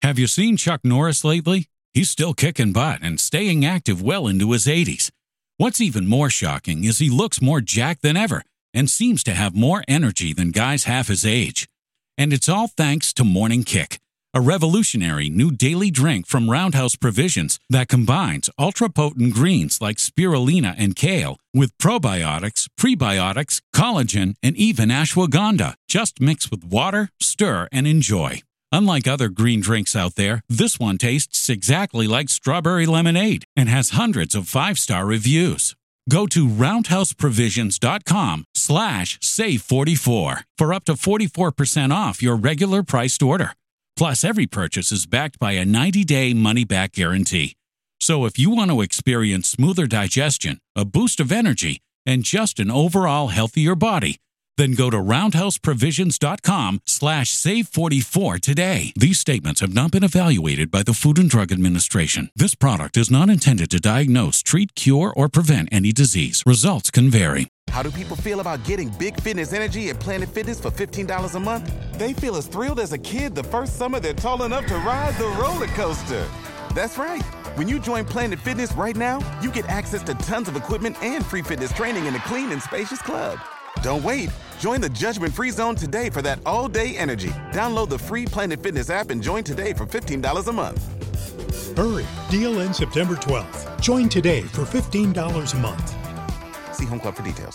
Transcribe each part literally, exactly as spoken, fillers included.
Have you seen Chuck Norris lately? He's still kicking butt and staying active well into his eighties. What's even more shocking is he looks more jacked than ever and seems to have more energy than guys half his age. And it's all thanks to Morning Kick, a revolutionary new daily drink from Roundhouse Provisions that combines ultra-potent greens like spirulina and kale with probiotics, prebiotics, collagen, and even ashwagandha. Just mix with water, stir, and enjoy. Unlike other green drinks out there, this one tastes exactly like strawberry lemonade and has hundreds of five-star reviews. Go to roundhouseprovisions.com slash save44 for up to forty-four percent off your regular priced order. Plus, every purchase is backed by a ninety-day money-back guarantee. So if you want to experience smoother digestion, a boost of energy, and just an overall healthier body, then go to roundhouseprovisions.com slash save44 today. These statements have not been evaluated by the Food and Drug Administration. This product is not intended to diagnose, treat, cure, or prevent any disease. Results can vary. How do people feel about getting big fitness energy at Planet Fitness for fifteen dollars a month? They feel as thrilled as a kid the first summer they're tall enough to ride the roller coaster. That's right. When you join Planet Fitness right now, you get access to tons of equipment and free fitness training in a clean and spacious club. Don't wait. Join the judgment-free zone today for that all-day energy. Download the free Planet Fitness app and join today for fifteen dollars a month. Hurry. Deal ends September twelfth. Join today for fifteen dollars a month. See Home Club for details.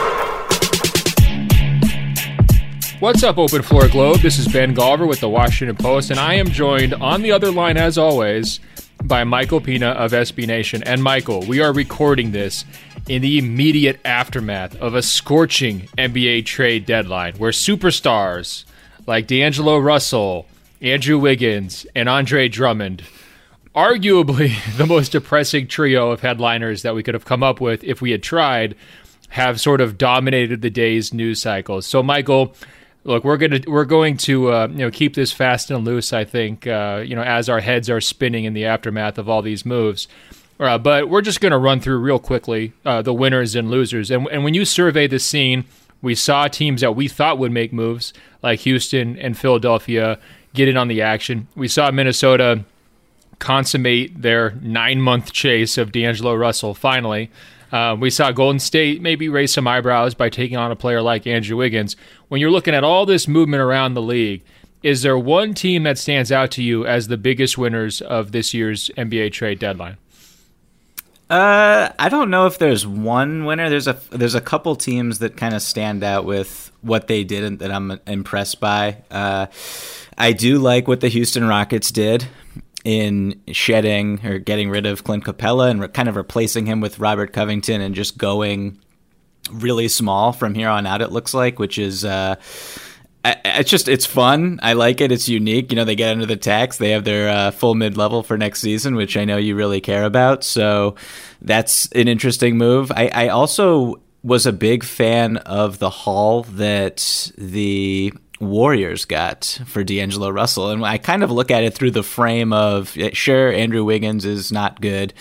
What's up, Open Floor Globe? This is Ben Golliver with the Washington Post, and I am joined on the other line, as always, by Michael Pina of S B Nation. And Michael, we are recording this in the immediate aftermath of a scorching N B A trade deadline where superstars like D'Angelo Russell, Andrew Wiggins, and Andre Drummond, arguably the most depressing trio of headliners that we could have come up with if we had tried, have sort of dominated the day's news cycles. So, Michael, look, we're gonna we're going to uh, you know keep this fast and loose. I think uh, you know as our heads are spinning in the aftermath of all these moves. Uh, but we're just going to run through real quickly uh, the winners and losers. And, and when you survey the scene, we saw teams that we thought would make moves, like Houston and Philadelphia, get in on the action. We saw Minnesota consummate their nine-month chase of D'Angelo Russell, finally. Uh, we saw Golden State maybe raise some eyebrows by taking on a player like Andrew Wiggins. When you're looking at all this movement around the league, is there one team that stands out to you as the biggest winners of this year's N B A trade deadline? Uh, I don't know if there's one winner. There's a there's a couple teams that kind of stand out with what they did and that I'm impressed by. Uh, I do like what the Houston Rockets did in shedding or getting rid of Clint Capella and re- kind of replacing him with Robert Covington and just going really small from here on out, it looks like, which is uh, I, it's just it's fun. I like it. It's unique. You know, they get under the tax. They have their uh, full mid-level for next season, which I know you really care about. So that's an interesting move. I, I also was a big fan of the haul that the Warriors got for D'Angelo Russell. And I kind of look at it through the frame of, sure, Andrew Wiggins is not good,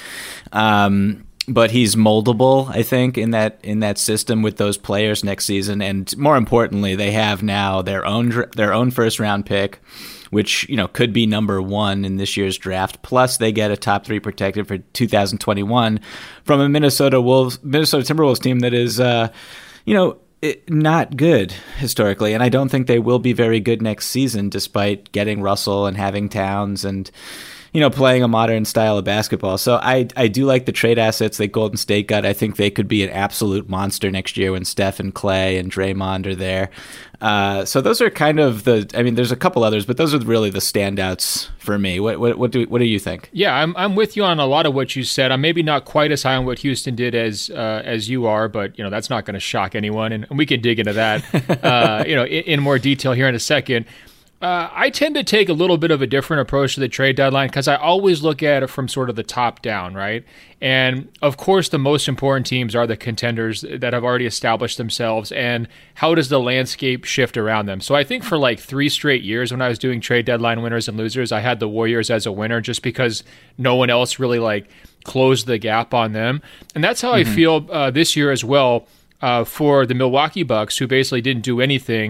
um, but he's moldable, I think, in that in that system with those players next season. And more importantly, they have now their own their own first round pick, which, you know, could be number one in this year's draft. Plus, they get a top three protected for two thousand twenty-one from a Minnesota Wolves Minnesota Timberwolves team that is, uh, you know, it, not good historically, and I don't think they will be very good next season, despite getting Russell and having Towns and, you know, playing a modern style of basketball. So I I do like the trade assets that Golden State got. I think they could be an absolute monster next year when Steph and Clay and Draymond are there. Uh, so those are kind of the. I mean, there's a couple others, but those are really the standouts for me. What what what do what do you think? Yeah, I'm I'm with you on a lot of what you said. I'm maybe not quite as high on what Houston did as uh, as you are, but you know that's not going to shock anyone, and, and we can dig into that uh, you know in, in more detail here in a second. Uh, I tend to take a little bit of a different approach to the trade deadline because I always look at it from sort of the top down, right? And of course, the most important teams are the contenders that have already established themselves, and how does the landscape shift around them? So I think for like three straight years when I was doing trade deadline winners and losers, I had the Warriors as a winner just because no one else really like closed the gap on them. And that's how mm-hmm. I feel uh, this year as well uh, for the Milwaukee Bucks, who basically didn't do anything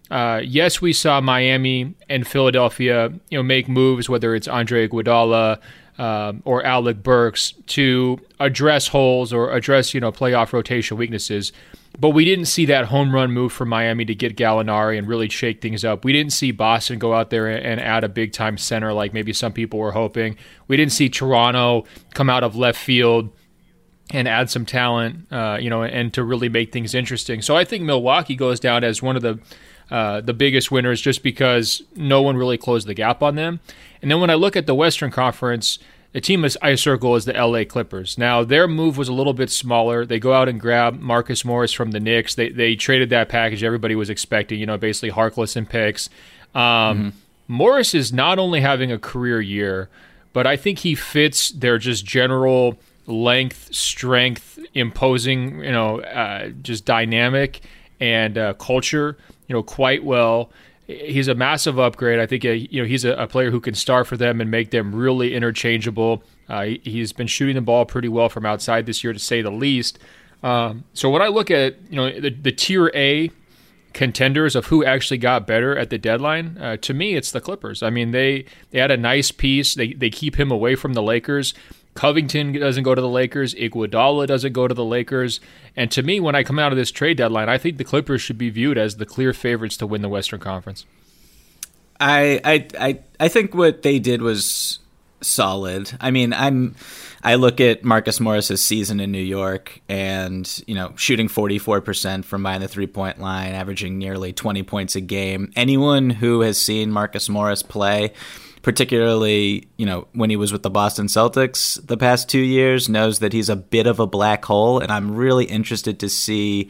Uh, yes, we saw Miami and Philadelphia, you know, make moves, whether it's Andre Iguodala um, or Alec Burks, to address holes or address, you know, playoff rotation weaknesses. But we didn't see that home run move from Miami to get Gallinari and really shake things up. We didn't see Boston go out there and add a big-time center like maybe some people were hoping. We didn't see Toronto come out of left field and add some talent, uh, you know, and to really make things interesting. So I think Milwaukee goes down as one of the uh, the biggest winners just because no one really closed the gap on them. And then when I look at the Western Conference, the team I circle is the L A Clippers. Now, their move was a little bit smaller. They go out and grab Marcus Morris from the Knicks. They they traded that package everybody was expecting, you know, basically Harkless and picks. Um, mm-hmm. Morris is not only having a career year, but I think he fits their just general length, strength, imposing, you know, uh, just dynamic and uh, culture, you know, quite well. He's a massive upgrade. I think, uh, you know, he's a, a player who can star for them and make them really interchangeable. Uh, he, he's been shooting the ball pretty well from outside this year, to say the least. Um, so when I look at, you know, the, the tier A contenders of who actually got better at the deadline, uh, to me, it's the Clippers. I mean, they they had a nice piece. They they keep him away from the Lakers. Covington doesn't go to the Lakers. Iguodala doesn't go to the Lakers. And to me, when I come out of this trade deadline, I think the Clippers should be viewed as the clear favorites to win the Western Conference. I I I, I think what they did was solid. I mean, I'm I look at Marcus Morris's season in New York and, you know, shooting forty-four percent from behind the three-point line, averaging nearly twenty points a game. Anyone who has seen Marcus Morris play, particularly, you know, when he was with the Boston Celtics the past two years, knows that he's a bit of a black hole, and I'm really interested to see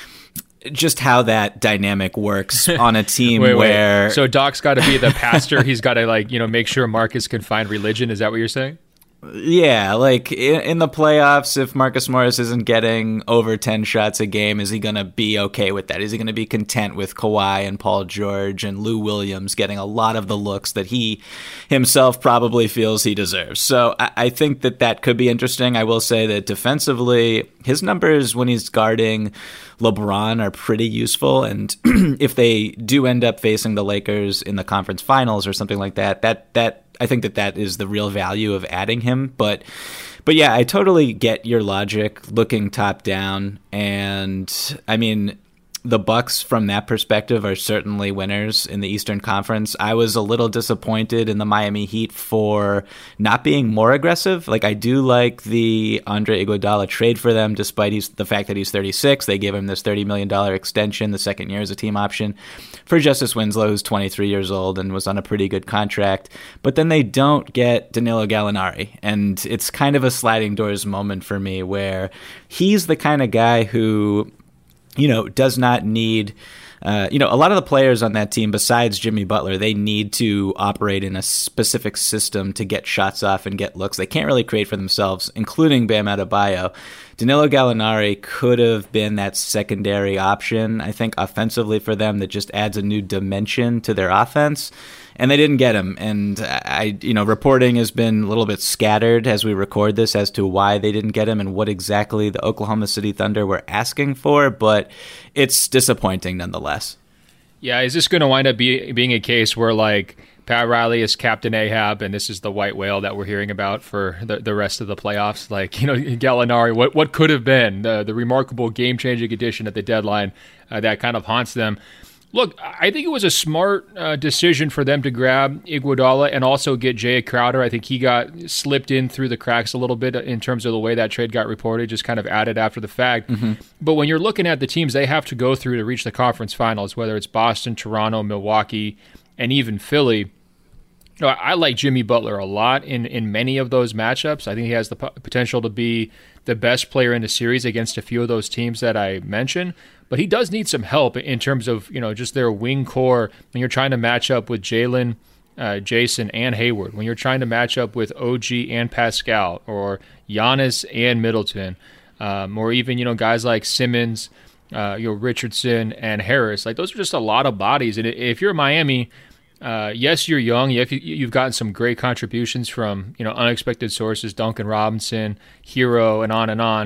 just how that dynamic works on a team wait, where... Wait. So Doc's got to be the pastor. He's got to, like, you know, make sure Marcus can find religion. Is that what you're saying? Yeah, like in, in the playoffs, if Marcus Morris isn't getting over ten shots a game, is he going to be okay with that? Is he going to be content with Kawhi and Paul George and Lou Williams getting a lot of the looks that he himself probably feels he deserves? So I, I think that that could be interesting. I will say that defensively, his numbers when he's guarding LeBron are pretty useful. And if they do end up facing the Lakers in the conference finals or something like that, that that I think that that is the real value of adding him. But but yeah, I totally get your logic looking top down. And I mean, the Bucks from that perspective are certainly winners in the Eastern Conference. I was a little disappointed in the Miami Heat for not being more aggressive. Like, I do like the Andre Iguodala trade for them, despite he's, the fact that he's thirty-six. They give him this thirty million dollars extension, the second year as a team option, for Justice Winslow, who's twenty-three years old and was on a pretty good contract. But then they don't get Danilo Gallinari, and it's kind of a sliding doors moment for me where he's the kind of guy who, you know, does not need, uh, you know, a lot of the players on that team, besides Jimmy Butler, they need to operate in a specific system to get shots off and get looks. They can't really create for themselves, including Bam Adebayo. Danilo Gallinari could have been that secondary option, I think, offensively for them, that just adds a new dimension to their offense. And they didn't get him. And I, you know, reporting has been a little bit scattered as we record this as to why they didn't get him and what exactly the Oklahoma City Thunder were asking for. But it's disappointing nonetheless. Yeah, is this going to wind up be, being a case where, like, Pat Riley is Captain Ahab and this is the white whale that we're hearing about for the, the rest of the playoffs? Like, you know, Gallinari, what what could have been the, the remarkable game-changing addition at the deadline uh, that kind of haunts them. Look, I think it was a smart uh, decision for them to grab Iguodala and also get Jay Crowder. I think he got slipped in through the cracks a little bit in terms of the way that trade got reported, just kind of added after the fact. Mm-hmm. But when you're looking at the teams they have to go through to reach the conference finals, whether it's Boston, Toronto, Milwaukee, and even Philly, you know, I like Jimmy Butler a lot in, in many of those matchups. I think he has the p- potential to be the best player in the series against a few of those teams that I mentioned. But he does need some help in terms of, you know, just their wing core when you're trying to match up with Jalen, uh, Jason, and Hayward, when you're trying to match up with O G and Pascal, or Giannis and Middleton, um, or even, you know, guys like Simmons, uh, you know, Richardson and Harris. Like, those are just a lot of bodies. And if you're Miami, uh, yes, you're young. You've, you've gotten some great contributions from, you know, unexpected sources, Duncan Robinson, Hero, and on and on.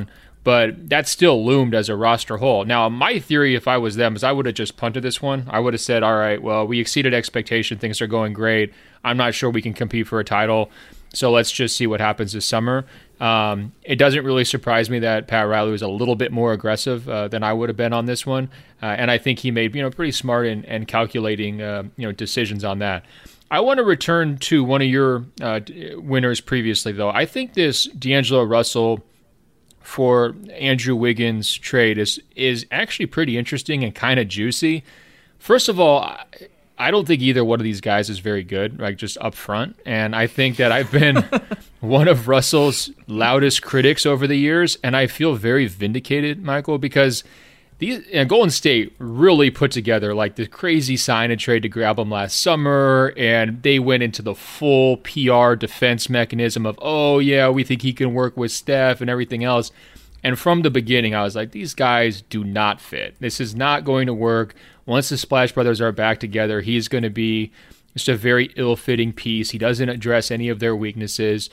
but that still loomed as a roster hole. Now, my theory, if I was them, is I would have just punted this one. I would have said, all right, well, we exceeded expectation. Things are going great. I'm not sure we can compete for a title, so let's just see what happens this summer. Um, it doesn't really surprise me that Pat Riley was a little bit more aggressive uh, than I would have been on this one, uh, and I think he made you know pretty smart and, and calculating uh, you know decisions on that. I want to return to one of your uh, winners previously, though. I think this D'Angelo Russell for Andrew Wiggins trade is is actually pretty interesting and kind of juicy. First of all, I, I don't think either one of these guys is very good, like just up front. And I think that I've been one of Russell's loudest critics over the years, and I feel very vindicated, Michael, because these and Golden State really put together like the crazy sign and trade to grab him last summer, and they went into the full P R defense mechanism of, oh yeah, we think he can work with Steph and everything else. And from the beginning, I was like, these guys do not fit. This is not going to work. Once the Splash Brothers are back together, he's going to be just a very ill-fitting piece. He doesn't address any of their weaknesses.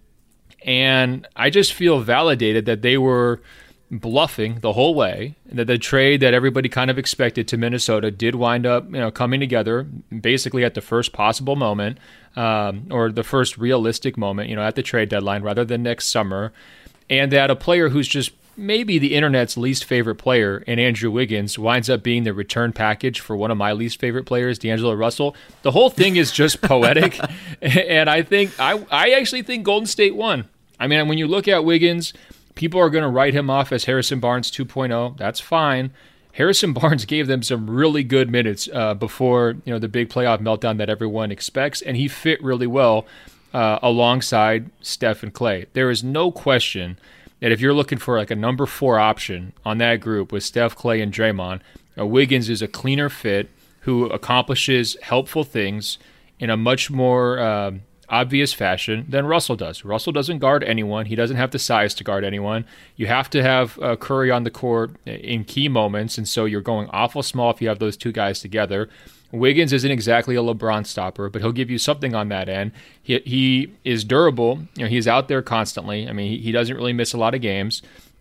And I just feel validated that they were bluffing the whole way, that the trade that everybody kind of expected to Minnesota did wind up you know, coming together basically at the first possible moment, um, or the first realistic moment, you know, at the trade deadline rather than next summer. And that a player who's just maybe the internet's least favorite player in Andrew Wiggins winds up being the return package for one of my least favorite players, D'Angelo Russell. The whole thing is just poetic. And I think, I, I actually think Golden State won. I mean, when you look at Wiggins, people are going to write him off as Harrison Barnes two point oh. That's fine. Harrison Barnes gave them some really good minutes uh, before you know the big playoff meltdown that everyone expects, and he fit really well Uh, alongside Steph and Clay. There is no question that if you're looking for like a number four option on that group with Steph, Clay, and Draymond, uh, Wiggins is a cleaner fit who accomplishes helpful things in a much more uh, obvious fashion than Russell does. Russell doesn't guard anyone. He doesn't have the size to guard anyone. You have to have uh, Curry on the court in key moments, and so you're going awful small if you have those two guys together. Wiggins isn't exactly a LeBron stopper, but he'll give you something on that end. He he is durable. You know, he's out there constantly. I mean, he, he doesn't really miss a lot of games.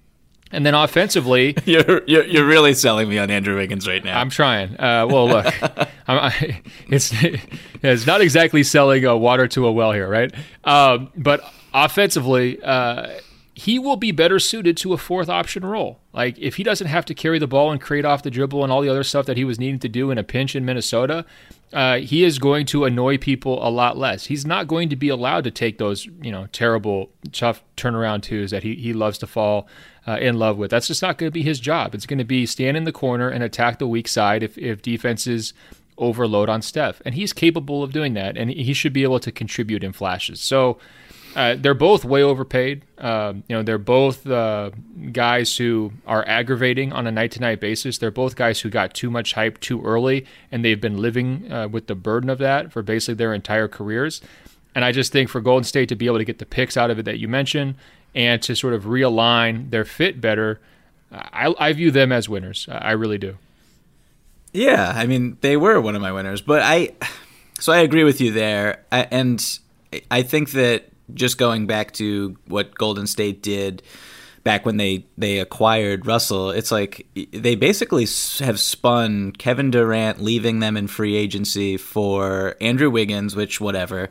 And then offensively, you're, you're you're really selling me on Andrew Wiggins right now. I'm trying. Uh, well, look, I'm, I, it's it's not exactly selling uh, water to a well here, right? Um, but offensively, uh, he will be better suited to a fourth option role. Like if he doesn't have to carry the ball and create off the dribble and all the other stuff that he was needing to do in a pinch in Minnesota, uh, he is going to annoy people a lot less. He's not going to be allowed to take those, you know, terrible, tough turnaround twos that he, he loves to fall uh, in love with. That's just not going to be his job. It's going to be stand in the corner and attack the weak side if, if defenses overload on Steph. And he's capable of doing that, and he should be able to contribute in flashes. So Uh, they're both way overpaid. Uh, you know, they're both uh, guys who are aggravating on a night-to-night basis. They're both guys who got too much hype too early, and they've been living uh, with the burden of that for basically their entire careers. And I just think for Golden State to be able to get the picks out of it that you mentioned and to sort of realign their fit better, I, I view them as winners. I really do. Yeah, I mean, they were one of my winners. But I, so I agree with you there. I, and I think that just going back to what Golden State did back when they, they acquired Russell, it's like they basically have spun Kevin Durant leaving them in free agency for Andrew Wiggins, which whatever,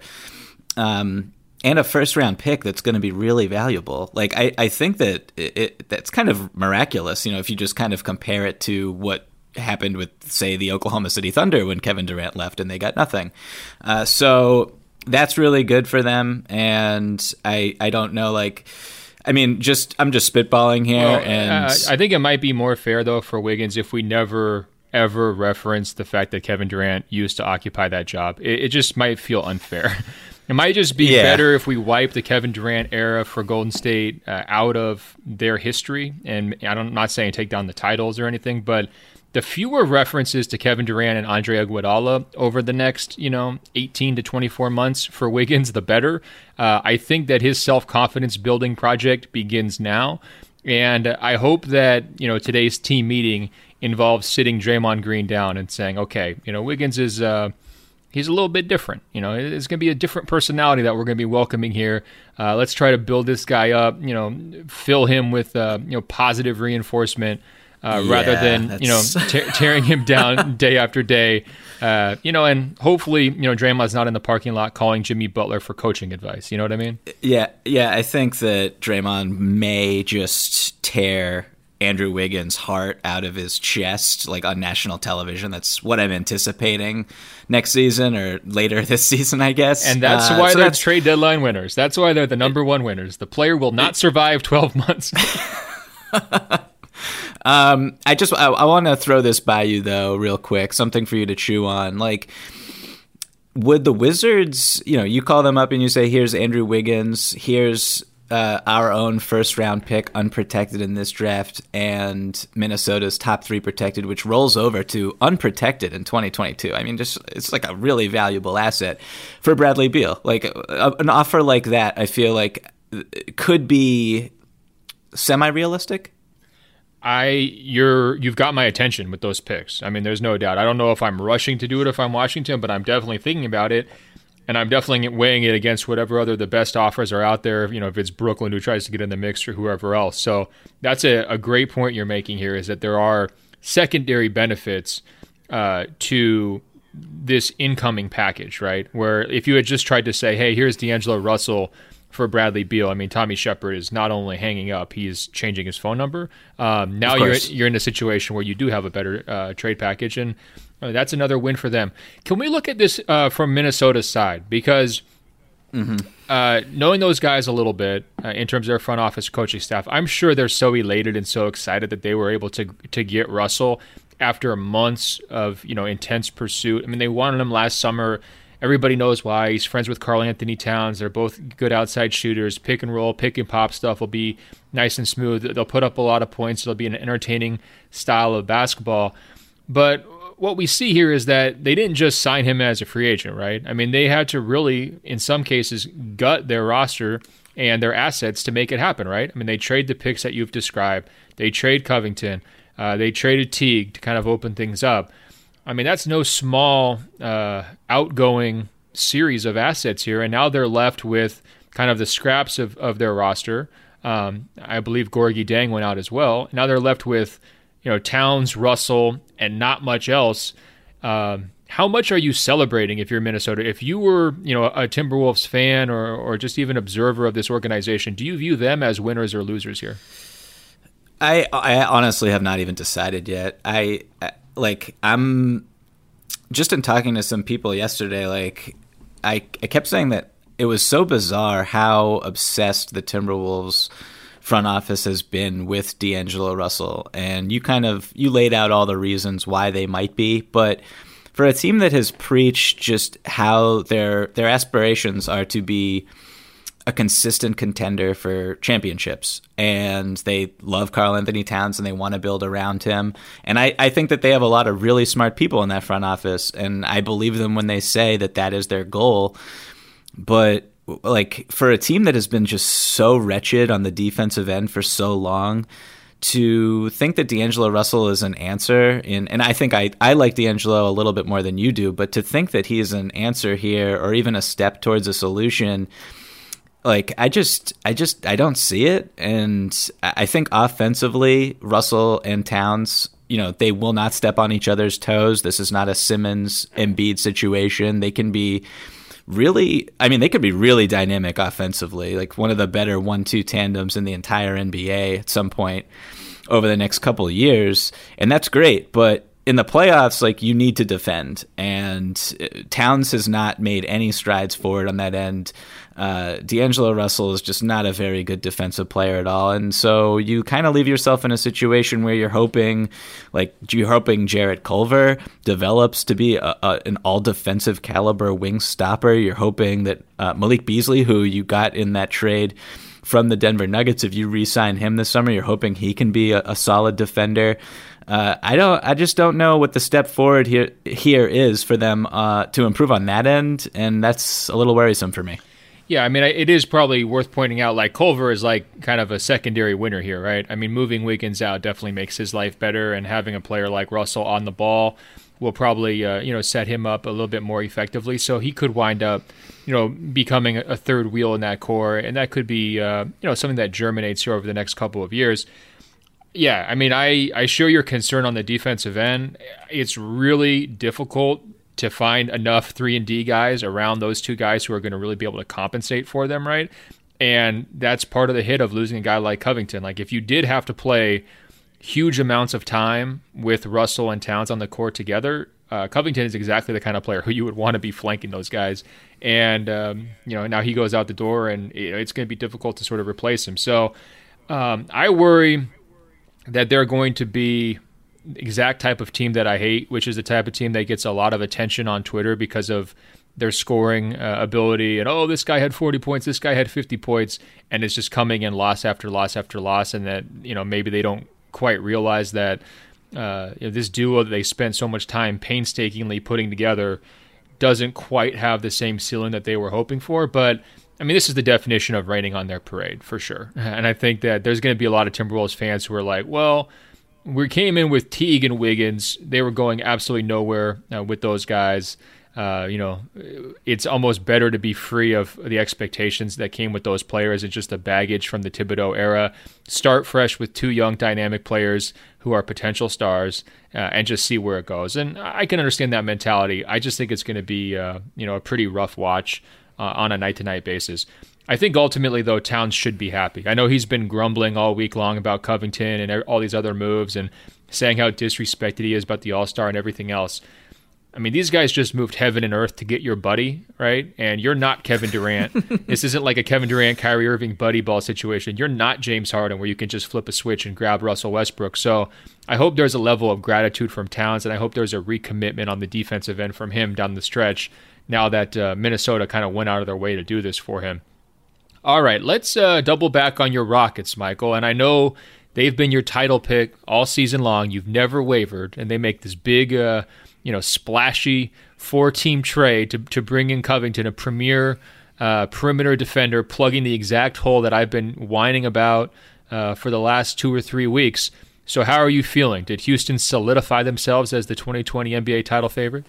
um, and a first-round pick that's going to be really valuable. Like I, I think that it, it, that's kind of miraculous, you know, if you just kind of compare it to what happened with, say, the Oklahoma City Thunder when Kevin Durant left and they got nothing. Uh, so that's really good for them, and I I don't know, like, I mean, just I'm just spitballing here, well, and uh, I think it might be more fair though for Wiggins if we never ever reference the fact that Kevin Durant used to occupy that job. It, it just might feel unfair. It might just be yeah. better if we wipe the Kevin Durant era for Golden State uh, out of their history, and I'm not saying take down the titles or anything, but the fewer references to Kevin Durant and Andre Iguodala over the next, you know, eighteen to twenty-four months for Wiggins, the better. Uh, I think that his self-confidence building project begins now. And I hope that, you know, today's team meeting involves sitting Draymond Green down and saying, okay, you know, Wiggins is uh, he's a little bit different. You know, it's going to be a different personality that we're going to be welcoming here. Uh, let's try to build this guy up, you know, fill him with, uh, you know, positive reinforcement uh, yeah, rather than, that's... you know, te- tearing him down day after day. Uh, you know, and hopefully, you know, Draymond's not in the parking lot calling Jimmy Butler for coaching advice. You know what I mean? Yeah. Yeah. I think that Draymond may just tear Andrew Wiggins' heart out of his chest, like on national television. That's what I'm anticipating next season or later this season, I guess. And that's uh, why so they're that's... trade deadline winners. That's why they're the number one winners. The player will not survive twelve months. um, I just I, I want to throw this by you though, real quick. Something for you to chew on. Like, would the Wizards, you know, you call them up and you say, "Here's Andrew Wiggins. Here's." Uh, our own first round pick unprotected in this draft, and Minnesota's top three protected, which rolls over to unprotected in twenty twenty-two. I mean, just it's like a really valuable asset for Bradley Beal. Like a, an offer like that, I feel like could be semi-realistic. I you're you've got my attention with those picks. I mean, there's no doubt. I don't know if I'm rushing to do it if I'm Washington, but I'm definitely thinking about it. And I'm definitely weighing it against whatever other the best offers are out there, you know, if it's Brooklyn who tries to get in the mix or whoever else. So that's a, a great point you're making here, is that there are secondary benefits uh, to this incoming package, right? Where if you had just tried to say, hey, here's D'Angelo Russell for Bradley Beal, I mean, Tommy Shepard is not only hanging up, he's changing his phone number. Um, now you're you're in a situation where you do have a better uh, trade package, and uh, that's another win for them. Can we look at this uh, from Minnesota's side? Because mm-hmm. uh, knowing those guys a little bit uh, in terms of their front office coaching staff, I'm sure they're so elated and so excited that they were able to to get Russell after months of, you know, intense pursuit. I mean, they wanted him last summer. Everybody knows why. He's friends with Karl Anthony Towns. They're both good outside shooters. Pick and roll, pick and pop stuff will be nice and smooth. They'll put up a lot of points. It'll be an entertaining style of basketball. But what we see here is that they didn't just sign him as a free agent, right? I mean, they had to really, in some cases, gut their roster and their assets to make it happen, right? I mean, they trade the picks that you've described. They trade Covington. Uh, they traded Teague to kind of open things up. I mean, that's no small uh, outgoing series of assets here, and now they're left with kind of the scraps of, of their roster. Um, I believe Gorgui Dieng went out as well. Now they're left with, you know, Towns, Russell, and not much else. Um, how much are you celebrating if you're Minnesota? If you were, you know, a Timberwolves fan or or just even observer of this organization, do you view them as winners or losers here? I I honestly have not even decided yet. I, I like I'm just in talking to some people yesterday. Like I I kept saying that it was so bizarre how obsessed the Timberwolves front office has been with D'Angelo Russell, and you kind of you laid out all the reasons why they might be, but for a team that has preached just how their their aspirations are to be a consistent contender for championships, and they love Karl Anthony Towns and they want to build around him. And I, I think that they have a lot of really smart people in that front office, and I believe them when they say that that is their goal. But like for a team that has been just so wretched on the defensive end for so long, to think that D'Angelo Russell is an answer in, and I think I, I like D'Angelo a little bit more than you do, but to think that he is an answer here or even a step towards a solution, like I just, I just, I don't see it. And I think offensively, Russell and Towns, you know, they will not step on each other's toes. This is not a Simmons Embiid situation. They can be really, I mean, they could be really dynamic offensively, like one of the better one two tandems in the entire N B A at some point over the next couple of years. And that's great. But in the playoffs, like you need to defend, and Towns has not made any strides forward on that end. Uh, D'Angelo Russell is just not a very good defensive player at all, and so you kind of leave yourself in a situation where you're hoping, like you're hoping Jarrett Culver develops to be a, a, an all defensive caliber wing stopper. You're hoping that uh, Malik Beasley, who you got in that trade from the Denver Nuggets, if you re-sign him this summer, you're hoping he can be a, a solid defender. Uh, I don't. I just don't know what the step forward here here is for them uh, to improve on that end, and that's a little worrisome for me. Yeah, I mean, it is probably worth pointing out, like, Culver is like kind of a secondary winner here, right? I mean, moving Wiggins out definitely makes his life better, and having a player like Russell on the ball will probably uh, you know set him up a little bit more effectively. So he could wind up you know becoming a third wheel in that core, and that could be uh, you know something that germinates here over the next couple of years. Yeah, I mean, I, I share your concern on the defensive end. It's really difficult to find enough three and D guys around those two guys who are going to really be able to compensate for them, right? And that's part of the hit of losing a guy like Covington. Like, if you did have to play huge amounts of time with Russell and Towns on the court together, uh, Covington is exactly the kind of player who you would want to be flanking those guys. And, um, you know, now he goes out the door, and you know, it's going to be difficult to sort of replace him. So um, I worry that they're going to be the exact type of team that I hate, which is the type of team that gets a lot of attention on Twitter because of their scoring uh, ability. And, oh, this guy had forty points, this guy had fifty points, and it's just coming in loss after loss after loss, and that, you know, maybe they don't quite realize that uh, you know, this duo that they spent so much time painstakingly putting together doesn't quite have the same ceiling that they were hoping for. But I mean, this is the definition of raining on their parade, for sure. And I think that there's going to be a lot of Timberwolves fans who are like, well, we came in with Teague and Wiggins. They were going absolutely nowhere uh, with those guys. Uh, you know, it's almost better to be free of the expectations that came with those players and just the baggage from the Thibodeau era. Start fresh with two young, dynamic players who are potential stars uh, and just see where it goes. And I can understand that mentality. I just think it's going to be, uh, you know, a pretty rough watch Uh, on a night-to-night basis. I think ultimately, though, Towns should be happy. I know he's been grumbling all week long about Covington and all these other moves and saying how disrespected he is about the All-Star and everything else. I mean, these guys just moved heaven and earth to get your buddy, right? And you're not Kevin Durant. This isn't like a Kevin Durant, Kyrie Irving buddy ball situation. You're not James Harden where you can just flip a switch and grab Russell Westbrook. So I hope there's a level of gratitude from Towns, and I hope there's a recommitment on the defensive end from him down the stretch now that uh, Minnesota kind of went out of their way to do this for him. All right, let's uh, double back on your Rockets, Michael. And I know they've been your title pick all season long. You've never wavered, and they make this big, uh, you know, splashy four-team trade to, to bring in Covington, a premier uh, perimeter defender, plugging the exact hole that I've been whining about uh, for the last two or three weeks. So how are you feeling? Did Houston solidify themselves as the twenty twenty N B A title favorite?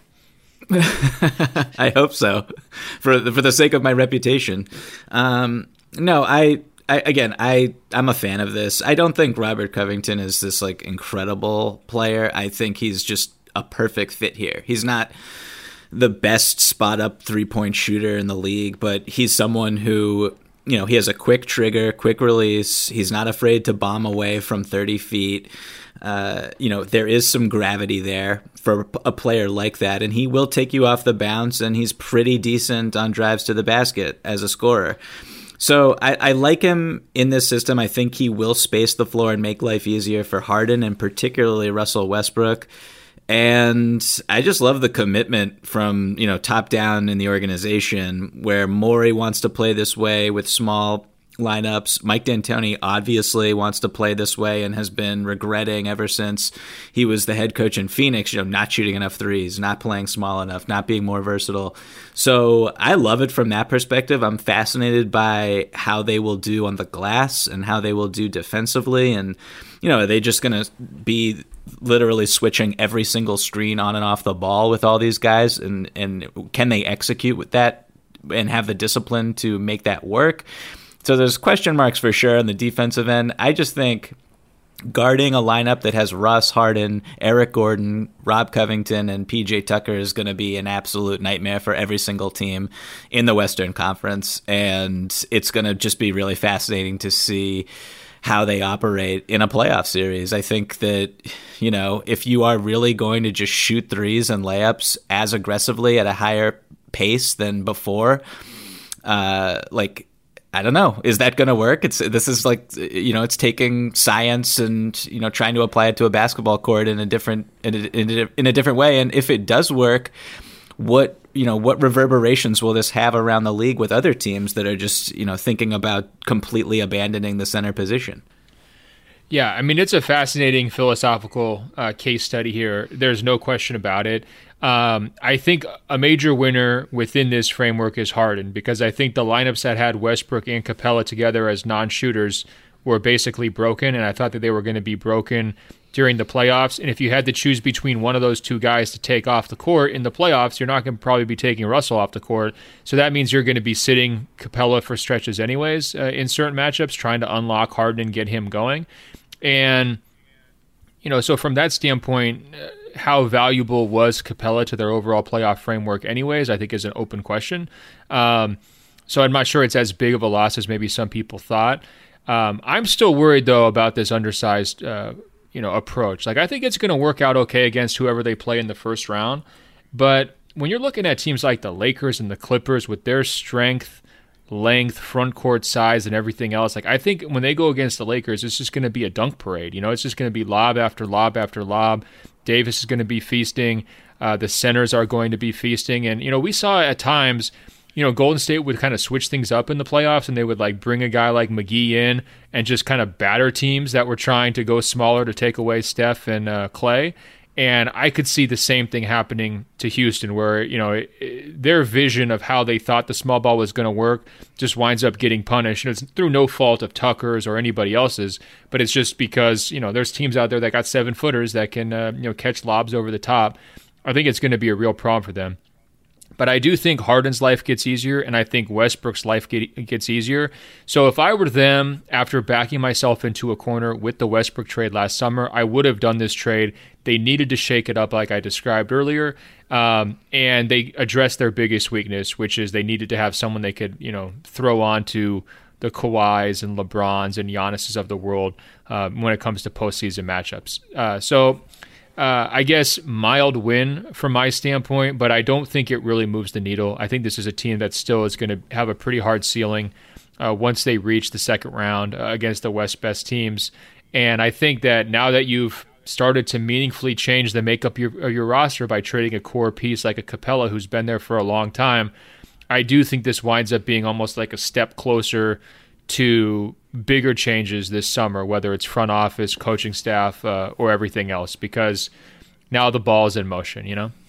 I hope so, for the, for the sake of my reputation. Um, no, I, I again, I I'm a fan of this. I don't think Robert Covington is this like incredible player. I think he's just a perfect fit here. He's not the best spot up three point shooter in the league, but he's someone who, you know, he has a quick trigger, quick release. He's not afraid to bomb away from thirty feet. Uh, you know, there is some gravity there for a player like that, and he will take you off the bounce, and he's pretty decent on drives to the basket as a scorer. So I, I like him in this system. I think he will space the floor and make life easier for Harden and particularly Russell Westbrook. And I just love the commitment from, you know, top down in the organization, where Morey wants to play this way with small lineups. Mike D'Antoni obviously wants to play this way and has been regretting ever since he was the head coach in Phoenix, you know, not shooting enough threes, not playing small enough, not being more versatile. So I love it from that perspective. I'm fascinated by how they will do on the glass and how they will do defensively. And, you know, are they just going to be literally switching every single screen on and off the ball with all these guys? And, and can they execute with that and have the discipline to make that work? So there's question marks for sure on the defensive end. I just think guarding a lineup that has Russ, Harden, Eric Gordon, Rob Covington, and P J Tucker is going to be an absolute nightmare for every single team in the Western Conference. And it's going to just be really fascinating to see how they operate in a playoff series. I think that, you know, if you are really going to just shoot threes and layups as aggressively at a higher pace than before, uh, like, I don't know. Is that going to work? It's this is like, you know, it's taking science and, you know, trying to apply it to a basketball court in a different in a, in a, in a different way. And if it does work, what you know, what reverberations will this have around the league with other teams that are just, you know, thinking about completely abandoning the center position? Yeah, I mean, it's a fascinating philosophical uh, case study here. There's no question about it. Um, I think a major winner within this framework is Harden, because I think the lineups that had Westbrook and Capella together as non-shooters were basically broken, and I thought that they were going to be broken during the playoffs. And if you had to choose between one of those two guys to take off the court in the playoffs, you're not going to probably be taking Russell off the court. So that means you're going to be sitting Capella for stretches anyways uh, in certain matchups, trying to unlock Harden and get him going. And, you know, so from that standpoint, uh, how valuable was Capella to their overall playoff framework anyways, I think is an open question. Um, so I'm not sure it's as big of a loss as maybe some people thought. Um, I'm still worried, though, about this undersized uh, you know, approach. Like, I think it's going to work out okay against whoever they play in the first round. But when you're looking at teams like the Lakers and the Clippers with their strength, length, front court size, and everything else, like, I think when they go against the Lakers, it's just going to be a dunk parade. You know, it's just going to be lob after lob after lob. Davis is going to be feasting. Uh, the centers are going to be feasting. And, you know, we saw at times, you know, Golden State would kind of switch things up in the playoffs, and they would like bring a guy like McGee in and just kind of batter teams that were trying to go smaller to take away Steph and uh, Clay. And I could see the same thing happening to Houston, where, you know, it, it, their vision of how they thought the small ball was going to work just winds up getting punished. And it's through no fault of Tucker's or anybody else's, but it's just because, you know, there's teams out there that got seven footers that can, uh, you know, catch lobs over the top. I think it's going to be a real problem for them. But I do think Harden's life gets easier, and I think Westbrook's life get, gets easier. So if I were them, after backing myself into a corner with the Westbrook trade last summer, I would have done this trade. They needed to shake it up like I described earlier, um, and they addressed their biggest weakness, which is they needed to have someone they could, you know, throw onto the Kawhis and LeBrons and Giannis's of the world uh, when it comes to postseason matchups. Uh, so... Uh, I guess mild win from my standpoint, but I don't think it really moves the needle. I think this is a team that still is going to have a pretty hard ceiling uh, once they reach the second round uh, against the West's best teams. And I think that now that you've started to meaningfully change the makeup of your, of your roster by trading a core piece like a Capella who's been there for a long time, I do think this winds up being almost like a step closer to bigger changes this summer, whether it's front office, coaching staff, uh, or everything else, because now the ball is in motion, you know?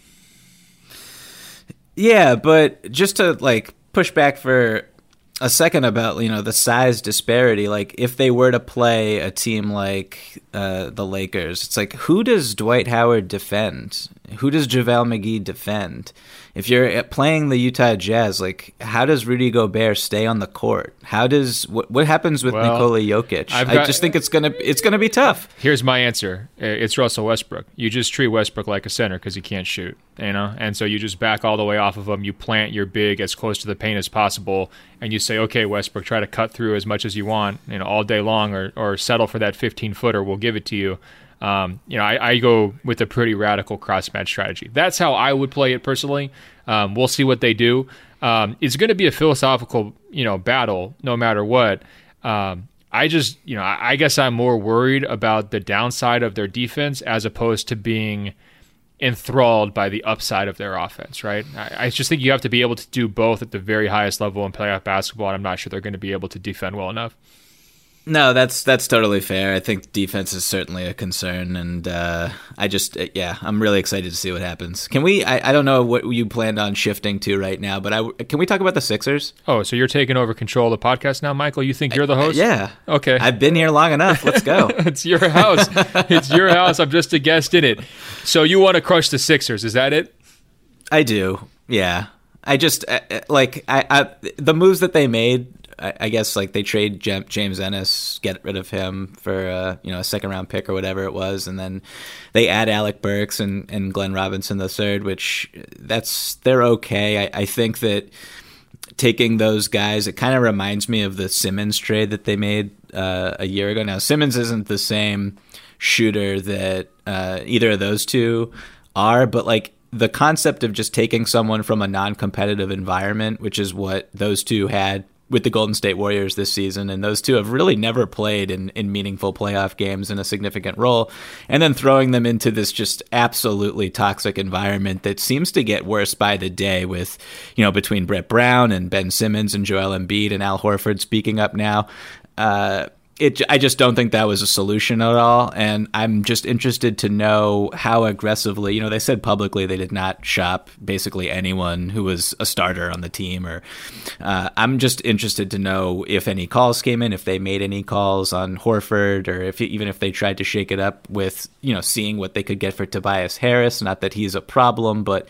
Yeah, but just to like push back for a second about, you know, the size disparity, like if they were to play a team like uh, the Lakers, it's like, who does Dwight Howard defend? Who does JaVale McGee defend? If you're playing the Utah Jazz, like, how does Rudy Gobert stay on the court? How does what, what happens with well, Nikola Jokic? Got, I just think it's gonna it's gonna be tough. Here's my answer: it's Russell Westbrook. You just treat Westbrook like a center because he can't shoot, you know, and so you just back all the way off of him. You plant your big as close to the paint as possible, and you say, "Okay, Westbrook, try to cut through as much as you want, you know, all day long, or or settle for that fifteen footer. We'll give it to you." Um, you know, I, I go with a pretty radical cross-match strategy. That's how I would play it personally. Um, we'll see what they do. Um, it's going to be a philosophical, you know, battle no matter what. Um, I just, you know, I, I guess I'm more worried about the downside of their defense as opposed to being enthralled by the upside of their offense, right? I, I just think you have to be able to do both at the very highest level in playoff basketball, and I'm not sure they're going to be able to defend well enough. No, that's that's totally fair. I think defense is certainly a concern, and uh, I just, yeah, I'm really excited to see what happens. Can we, I, I don't know what you planned on shifting to right now, but I, can we talk about the Sixers? Oh, so you're taking over control of the podcast now, Michael? You think you're the host? I, yeah. Okay. I've been here long enough. Let's go. It's your house. It's your house. I'm just a guest in it. So you want to crush the Sixers, is that it? I do, yeah. I just, like, I, I the moves that they made, I guess, like, they trade James Ennis, get rid of him for uh, you know, a second round pick or whatever it was, and then they add Alec Burks and, and Glenn Robinson the third, which that's they're okay. I, I think that taking those guys, it kind of reminds me of the Simmons trade that they made uh, a year ago. Now, Simmons isn't the same shooter that uh, either of those two are, but like the concept of just taking someone from a non-competitive environment, which is what those two had with the Golden State Warriors this season, and those two have really never played in, in meaningful playoff games in a significant role, and then throwing them into this just absolutely toxic environment that seems to get worse by the day with, you know, between Brett Brown and Ben Simmons and Joel Embiid and Al Horford speaking up now. Uh, it, I just don't think that was a solution at all. And I'm just interested to know how aggressively, you know, they said publicly they did not shop basically anyone who was a starter on the team. Or uh, I'm just interested to know if any calls came in, if they made any calls on Horford, or if even if they tried to shake it up with, you know, seeing what they could get for Tobias Harris. Not that he's a problem, but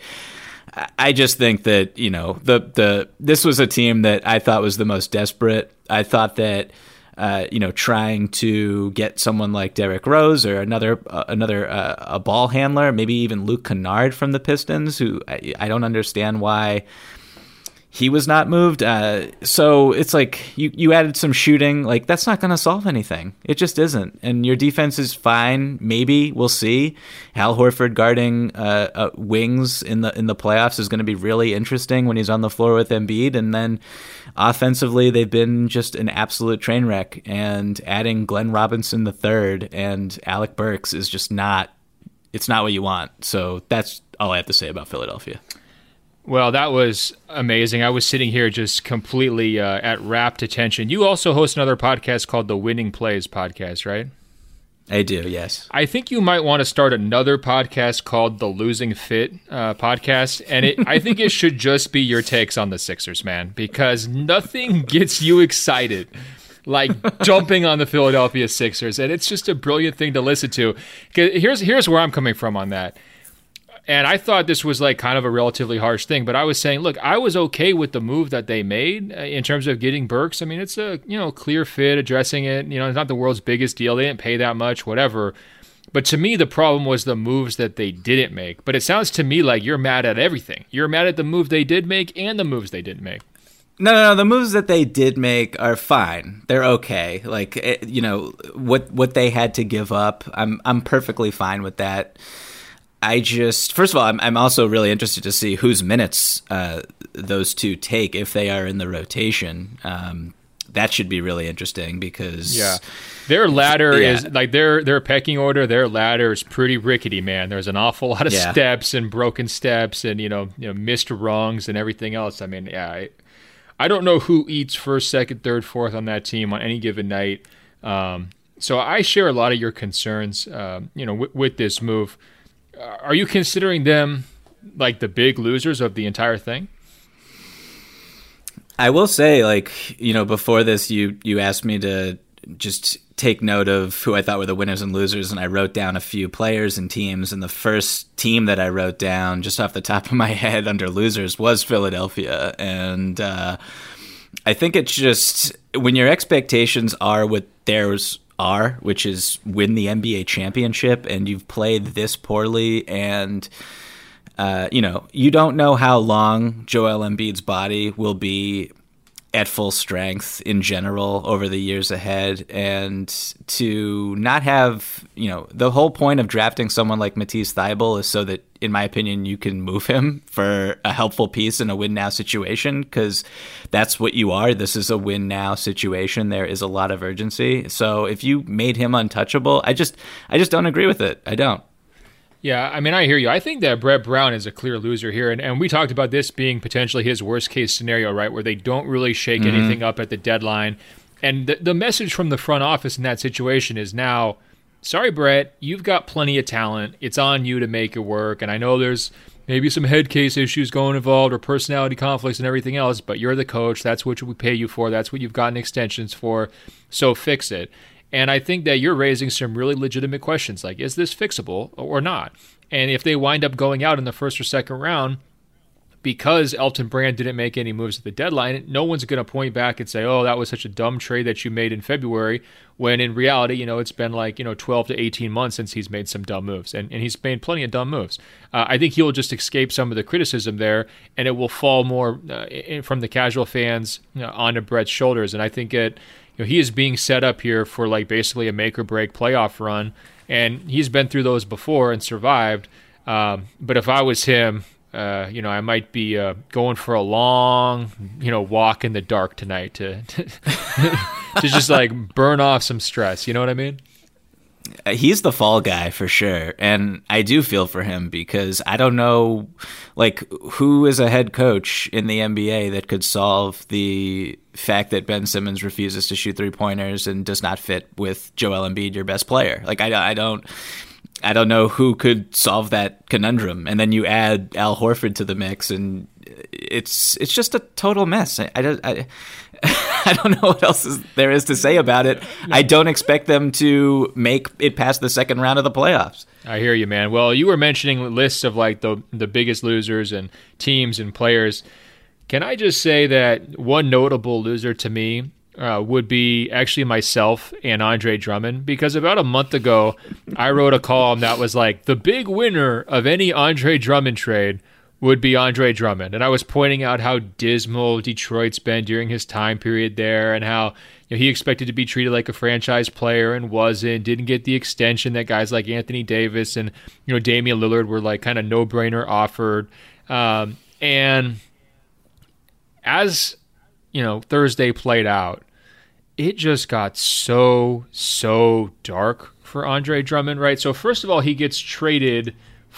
I just think that, you know, the the this was a team that I thought was the most desperate. I thought that, uh, you know, trying to get someone like Derrick Rose or another uh, another uh, a ball handler, maybe even Luke Kennard from the Pistons, who I, I don't understand why he was not moved. Uh, so it's like you, you added some shooting. Like, that's not going to solve anything. It just isn't. And your defense is fine. Maybe we'll see. Al Horford guarding uh, uh, wings in the in the playoffs is going to be really interesting when he's on the floor with Embiid. And then offensively, they've been just an absolute train wreck. And adding Glenn Robinson the third and Alec Burks is just not. It's not what you want. So that's all I have to say about Philadelphia. Well, that was amazing. I was sitting here just completely uh, at rapt attention. You also host another podcast called the Winning Plays Podcast, right? I do, yes. I think you might want to start another podcast called the Losing Fit uh, Podcast, and it, I think it should just be your takes on the Sixers, man, because nothing gets you excited like jumping on the Philadelphia Sixers, and it's just a brilliant thing to listen to. Here's here's where I'm coming from on that. And I thought this was like kind of a relatively harsh thing, but I was saying, look, I was okay with the move that they made in terms of getting Burks. I mean, it's a, you know, clear fit, addressing it. You know, it's not the world's biggest deal. They didn't pay that much, whatever. But to me, the problem was the moves that they didn't make. But it sounds to me like you're mad at everything. You're mad at the move they did make and the moves they didn't make. No, no, no. The moves that they did make are fine. They're okay. Like, you know, what what they had to give up, I'm I'm perfectly fine with that. I just, first of all, I'm I'm also really interested to see whose minutes uh, those two take if they are in the rotation. Um, that should be really interesting because yeah, their ladder yeah. is like their their pecking order. Their ladder is pretty rickety, man. There's an awful lot of yeah. steps and broken steps and you know you know missed rungs and everything else. I mean, yeah, I, I don't know who eats first, second, third, fourth on that team on any given night. Um, so I share a lot of your concerns, uh, you know, w- with this move. Are you considering them like the big losers of the entire thing? I will say, like, you know, before this, you, you asked me to just take note of who I thought were the winners and losers, and I wrote down a few players and teams, and the first team that I wrote down just off the top of my head under losers was Philadelphia. And uh, I think it's just when your expectations are what theirs are, which is win the N B A championship, and you've played this poorly, and uh, you know, you don't know how long Joel Embiid's body will be at full strength in general over the years ahead, and to not have, you know, the whole point of drafting someone like Matisse Thybulle is so that, in my opinion, you can move him for a helpful piece in a win-now situation, because that's what you are. This is a win-now situation. There is a lot of urgency. So if you made him untouchable, I just I just don't agree with it. I don't. Yeah, I mean, I hear you. I think that Brett Brown is a clear loser here, and, and we talked about this being potentially his worst-case scenario, right, where they don't really shake mm-hmm. anything up at the deadline. And the, the message from the front office in that situation is now, sorry, Brett, you've got plenty of talent. It's on you to make it work, and I know there's maybe some head case issues going involved or personality conflicts and everything else, but you're the coach. That's what we pay you for. That's what you've gotten extensions for, so fix it. And I think that you're raising some really legitimate questions, like, is this fixable or not? And if they wind up going out in the first or second round because Elton Brand didn't make any moves at the deadline, no one's going to point back and say, oh, that was such a dumb trade that you made in February, when in reality, you know, it's been like, you know, twelve to eighteen months since he's made some dumb moves, and, and he's made plenty of dumb moves. Uh, I think he'll just escape some of the criticism there, and it will fall more uh, in, from the casual fans, you know, onto Brett's shoulders. And I think it, you know, he is being set up here for like basically a make or break playoff run, and he's been through those before and survived. Um, but if I was him, uh, you know, I might be uh, going for a long, you know, walk in the dark tonight to to, to just like burn off some stress. You know what I mean? he's the fall guy for sure. And I do feel for him because I don't know, like, who is a head coach in the N B A that could solve the fact that Ben Simmons refuses to shoot three-pointers and does not fit with Joel Embiid, your best player. Like, I, I don't... I don't know who could solve that conundrum. And then you add Al Horford to the mix, and it's it's just a total mess. I, I, I, I don't know what else is, there is to say about it. I don't expect them to make it past the second round of the playoffs. I hear you, man. Well, you were mentioning lists of like the the biggest losers and teams and players. Can I just say that one notable loser to me Uh, would be actually myself and Andre Drummond, because about a month ago, I wrote a column that was like, the big winner of any Andre Drummond trade would be Andre Drummond. And I was pointing out how dismal Detroit's been during his time period there, and how, you know, he expected to be treated like a franchise player and wasn't, didn't get the extension that guys like Anthony Davis and, you know, Damian Lillard were like kind of no-brainer offered. Um, and as you know, Thursday played out, it just got so, so dark for Andre Drummond, right? So first of all, he gets traded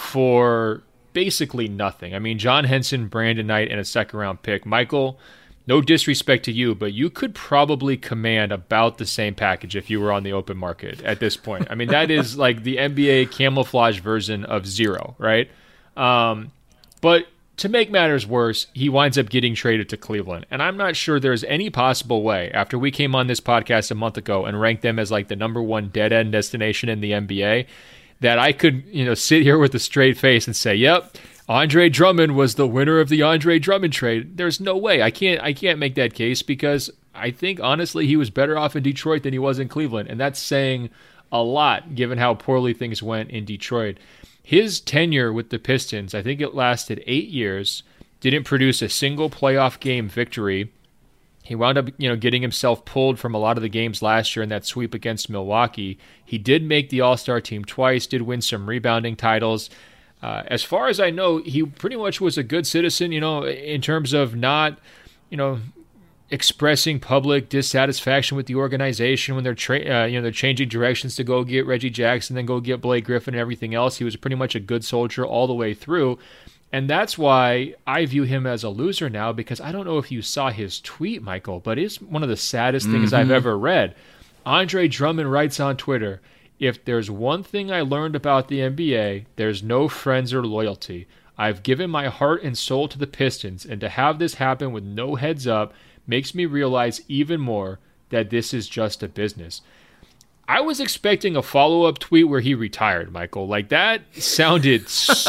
for basically nothing. I mean, John Henson, Brandon Knight, and a second-round pick. Michael, no disrespect to you, but you could probably command about the same package if you were on the open market at this point. I mean, that is like the N B A camouflage version of zero, right? Um, but to make matters worse, he winds up getting traded to Cleveland. And I'm not sure there's any possible way, after we came on this podcast a month ago and ranked them as like the number one dead-end destination in the N B A, that I could, you know, sit here with a straight face and say, yep, Andre Drummond was the winner of the Andre Drummond trade. There's no way. I can't I can't make that case, because I think, honestly, he was better off in Detroit than he was in Cleveland. And that's saying a lot, given how poorly things went in Detroit. His tenure with the Pistons, I think it lasted eight years, didn't produce a single playoff game victory. He wound up, you know, getting himself pulled from a lot of the games last year in that sweep against Milwaukee. He did make the All-Star team twice, did win some rebounding titles. Uh, as far as I know, he pretty much was a good citizen, you know, in terms of not, you know, expressing public dissatisfaction with the organization when they're tra- uh, you know they're changing directions to go get Reggie Jackson, then go get Blake Griffin and everything else. He was pretty much a good soldier all the way through. And that's why I view him as a loser now, because I don't know if you saw his tweet, Michael, but it's one of the saddest mm-hmm. things I've ever read. Andre Drummond writes on Twitter, "If there's one thing I learned about the N B A, there's no friends or loyalty. I've given my heart and soul to the Pistons, and to have this happen with no heads up makes me realize even more that this is just a business." I was expecting a follow-up tweet where he retired, Michael. Like, that sounded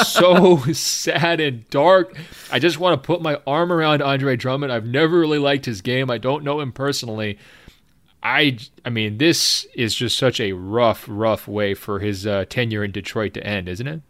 so sad and dark. I just want to put my arm around Andre Drummond. I've never really liked his game. I don't know him personally. I, I mean, this is just such a rough, rough way for his uh, tenure in Detroit to end, isn't it?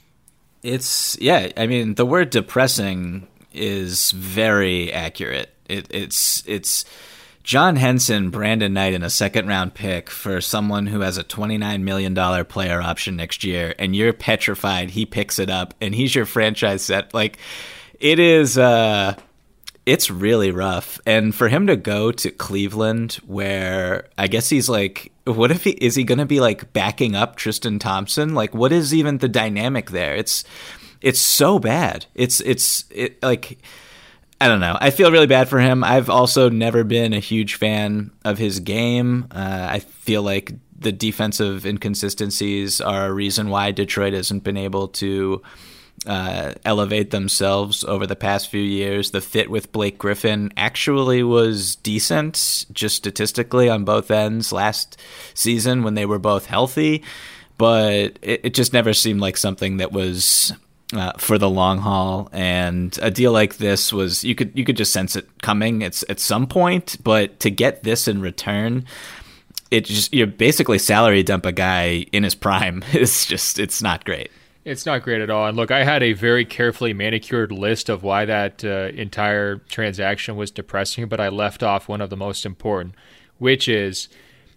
It's, yeah, I mean, the word depressing is very accurate. It, it's it's John Henson, Brandon Knight, and a second-round pick for someone who has a twenty-nine million dollars player option next year, and you're petrified he picks it up, and he's your franchise set. Like, it is, uh, it's really rough. And for him to go to Cleveland, where I guess he's like, what if he, is he going to be, like, backing up Tristan Thompson? Like, what is even the dynamic there? It's, it's so bad. It's, it's, it, like... I don't know. I feel really bad for him. I've also never been a huge fan of his game. Uh, I feel like the defensive inconsistencies are a reason why Detroit hasn't been able to uh, elevate themselves over the past few years. The fit with Blake Griffin actually was decent, just statistically on both ends last season when they were both healthy, but it, it just never seemed like something that was... Uh, for the long haul. And a deal like this was, you could you could just sense it coming. It's at some point, but to get this in return, it just, you basically salary dump a guy in his prime. It's just, it's not great. It's not great at all. And look, I had a very carefully manicured list of why that uh, entire transaction was depressing, but I left off one of the most important, which is,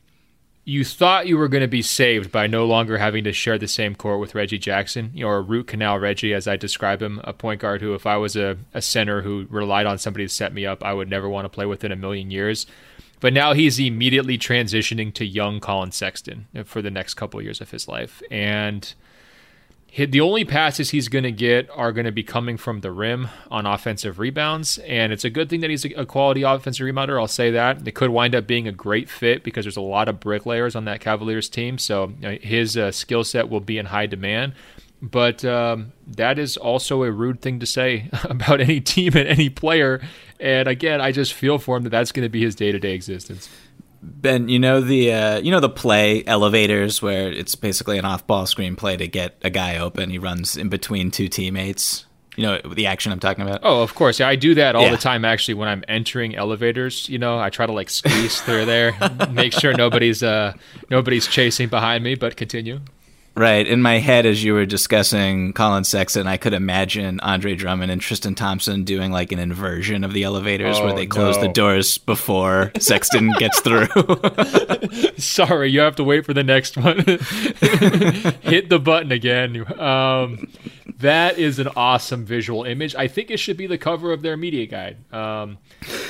you thought you were going to be saved by no longer having to share the same court with Reggie Jackson, you know, or root canal Reggie, as I describe him, a point guard who, if I was a, a center who relied on somebody to set me up, I would never want to play with in a million years. But now he's immediately transitioning to young Colin Sexton for the next couple of years of his life. And he, the only passes he's going to get are going to be coming from the rim on offensive rebounds. And it's a good thing that he's a quality offensive rebounder. I'll say that. It could wind up being a great fit because there's a lot of bricklayers on that Cavaliers team. So you know, his uh, skill set will be in high demand. But um, that is also a rude thing to say about any team and any player. And again, I just feel for him that that's going to be his day-to-day existence. Ben, you know the uh, you know the play elevators where it's basically an off-ball screen play to get a guy open. He runs in between two teammates. You know the action I'm talking about? Oh, of course. Yeah, I do that all yeah. the time, actually, when I'm entering elevators. You know, I try to, like, squeeze through there, make sure nobody's uh, nobody's chasing behind me, but continue. Right. In my head, as you were discussing Colin Sexton, I could imagine Andre Drummond and Tristan Thompson doing like an inversion of the elevators oh, where they close no. the doors before Sexton gets through. Sorry, you have to wait for the next one. Hit the button again. Um, that is an awesome visual image. I think it should be the cover of their media guide. Um,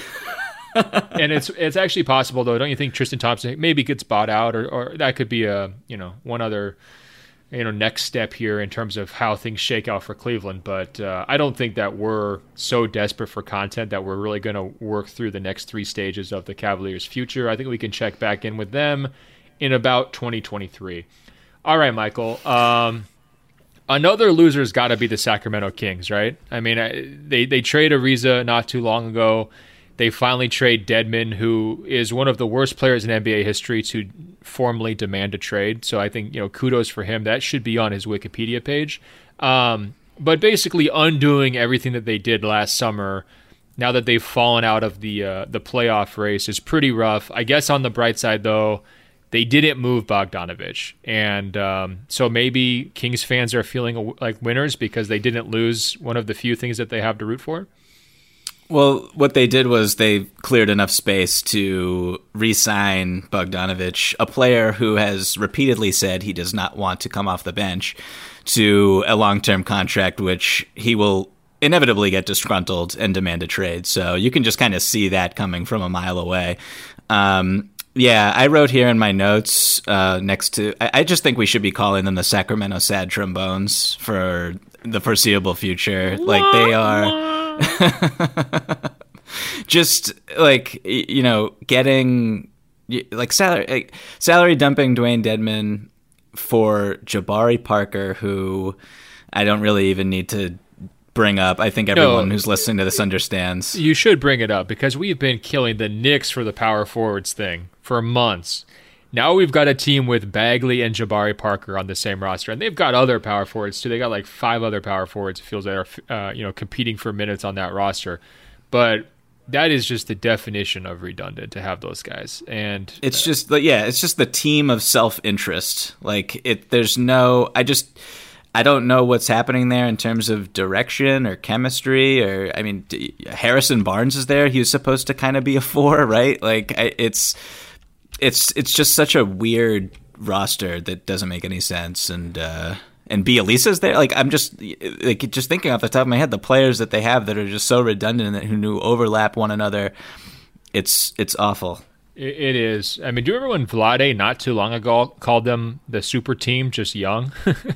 and it's it's actually possible, though, don't you think Tristan Thompson maybe gets bought out, or, or that could be a you know one other you know next step here in terms of how things shake out for Cleveland. But uh, I don't think that we're so desperate for content that we're really going to work through the next three stages of the Cavaliers' future. I think we can check back in with them in about twenty twenty-three. All right, Michael. Um, another loser's got to be the Sacramento Kings, right? I mean, I, they they trade Ariza not too long ago. They finally trade Dedmon, who is one of the worst players in N B A history, to formally demand a trade. So I think, you know, kudos for him. That should be on his Wikipedia page. Um, but basically undoing everything that they did last summer, now that they've fallen out of the uh, the playoff race, is pretty rough. I guess on the bright side, though, they didn't move Bogdanovich. And um, so maybe Kings fans are feeling like winners because they didn't lose one of the few things that they have to root for. Well, what they did was they cleared enough space to re-sign Bogdanovich, a player who has repeatedly said he does not want to come off the bench, to a long-term contract, which he will inevitably get disgruntled and demand a trade. So you can just kind of see that coming from a mile away. Um, yeah, I wrote here in my notes uh, next to, I, I just think we should be calling them the Sacramento Sad Trombones for the foreseeable future. Like they are... just like, you know, getting like salary like, salary dumping Dwayne Dedmon for Jabari Parker, who I don't really even need to bring up. I think everyone no, who's listening to this understands. You should bring it up because we've been killing the Knicks for the power forwards thing for months. Now we've got a team with Bagley and Jabari Parker on the same roster, and they've got other power forwards too. They got like five other power forwards, it feels, that are uh, you know competing for minutes on that roster. But that is just the definition of redundant to have those guys, and it's just like yeah, it's just the team of self-interest. Like it, there's no. I just I don't know what's happening there in terms of direction or chemistry. Or I mean, Harrison Barnes is there. He was supposed to kind of be a four, right? Like it's. It's it's just such a weird roster that doesn't make any sense, and uh, and Bielisa's there. Like I'm just like just thinking off the top of my head, the players that they have that are just so redundant and who overlap one another. It's it's awful. It, it is. I mean, do you remember when Vlade not too long ago called them the super team, just young?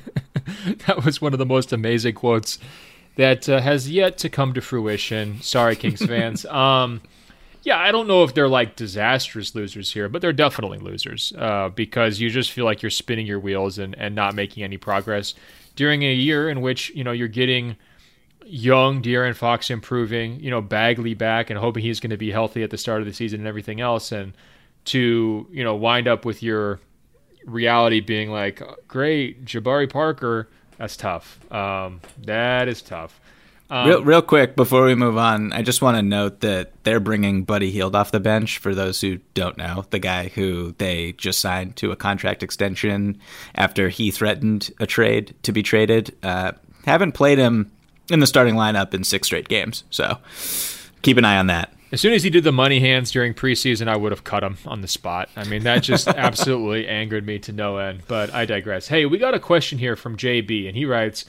That was one of the most amazing quotes that uh, has yet to come to fruition. Sorry, Kings fans. Um, Yeah, I don't know if they're like disastrous losers here, but they're definitely losers uh, because you just feel like you're spinning your wheels and, and not making any progress during a year in which, you know, you're getting young De'Aaron Fox improving, you know, Bagley back and hoping he's going to be healthy at the start of the season and everything else. And to, you know, wind up with your reality being like, great, Jabari Parker, that's tough. Um, that is tough. Um, real, real quick before we move on, I just want to note that they're bringing Buddy Hield off the bench. For those who don't know, the guy who they just signed to a contract extension after he threatened a trade to be traded, uh, haven't played him in the starting lineup in six straight games. So keep an eye on that. As soon as he did the money hands during preseason, I would have cut him on the spot. I mean, that just absolutely angered me to no end. But I digress. Hey, we got a question here from J B, and he writes,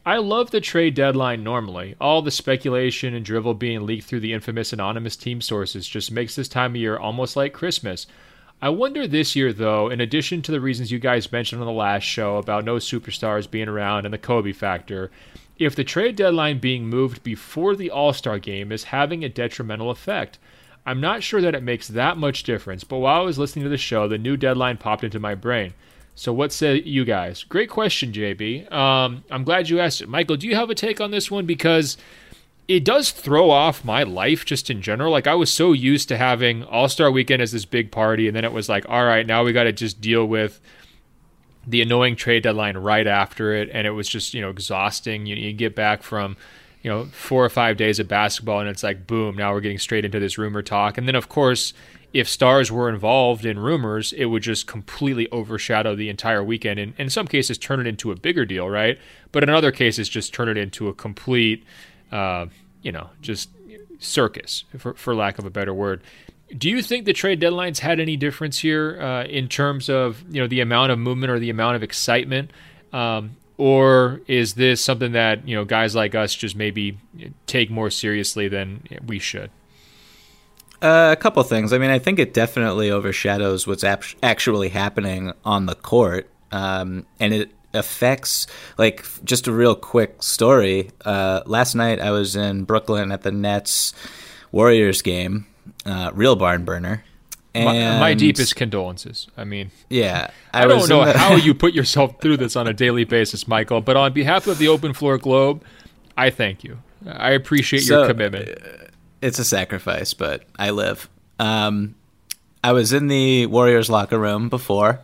I love the trade deadline normally. All the speculation and drivel being leaked through the infamous anonymous team sources just makes this time of year almost like Christmas. I wonder this year, though, in addition to the reasons you guys mentioned on the last show about no superstars being around and the Kobe factor, if the trade deadline being moved before the All-Star game is having a detrimental effect. I'm not sure that it makes that much difference, but while I was listening to the show, the new deadline popped into my brain. So what say you guys? Great question, J B. Um, I'm glad you asked it. Michael, do you have a take on this one? Because it does throw off my life just in general. Like, I was so used to having All-Star Weekend as this big party, and then it was like, all right, now we got to just deal with the annoying trade deadline right after it, and it was just, you know, exhausting. You, you get back from, you know, four or five days of basketball, and it's like, boom, now we're getting straight into this rumor talk. And then, of course, if stars were involved in rumors, it would just completely overshadow the entire weekend, and in some cases turn it into a bigger deal, right? But in other cases, just turn it into a complete, uh, you know, just circus, for, for lack of a better word. Do you think the trade deadlines had any difference here uh, in terms of, you know, the amount of movement or the amount of excitement? Um, or is this something that, you know, guys like us just maybe take more seriously than we should? Uh, a couple things. I mean, I think it definitely overshadows what's ap- actually happening on the court. Um, and it affects, like, just a real quick story. Uh, last night I was in Brooklyn at the Nets Warriors game, uh, real barn burner. And my, my deepest condolences. I mean, yeah, I, I don't know the- how you put yourself through this on a daily basis, Michael, but on behalf of the Open Floor Globe, I thank you. I appreciate so, your commitment. Uh, It's a sacrifice, but I live. Um, I was in the Warriors locker room before,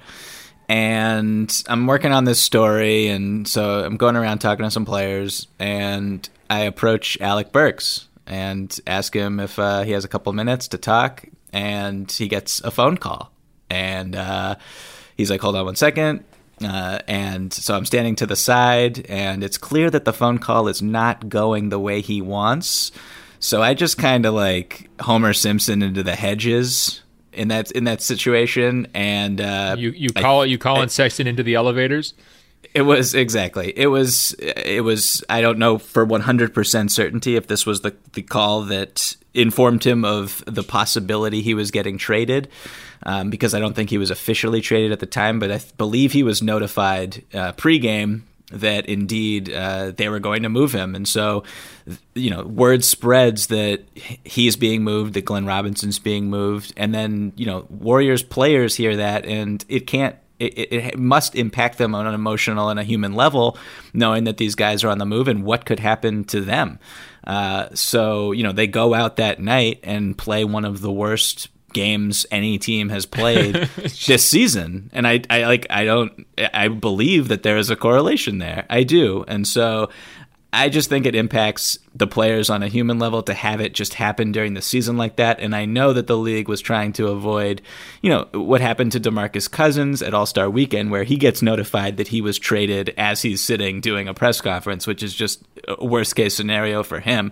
and I'm working on this story, and so I'm going around talking to some players, and I approach Alec Burks and ask him if uh, he has a couple minutes to talk, and he gets a phone call. And uh, he's like, hold on one second. Uh, and so I'm standing to the side, and it's clear that the phone call is not going the way he wants. So I just kind of like Homer Simpson into the hedges in that in that situation, and uh, you you call I, it you calling Sexton into the elevators. It was exactly it was it was I don't know for one hundred percent certainty if this was the the call that informed him of the possibility he was getting traded, um, because I don't think he was officially traded at the time, but I th- believe he was notified uh, pregame that indeed uh, they were going to move him. And so, you know, word spreads that he's being moved, that Glenn Robinson's being moved. And then, you know, Warriors players hear that, and it can't, it, it must impact them on an emotional and a human level, knowing that these guys are on the move and what could happen to them. Uh, so, you know, they go out that night and play one of the worst games any team has played this season. And I, I like, I don't, I believe that there is a correlation there. I do. And so I just think it impacts the players on a human level to have it just happen during the season like that. And I know that the league was trying to avoid, you know, what happened to DeMarcus Cousins at All-Star Weekend, where he gets notified that he was traded as he's sitting doing a press conference, which is just a worst case scenario for him.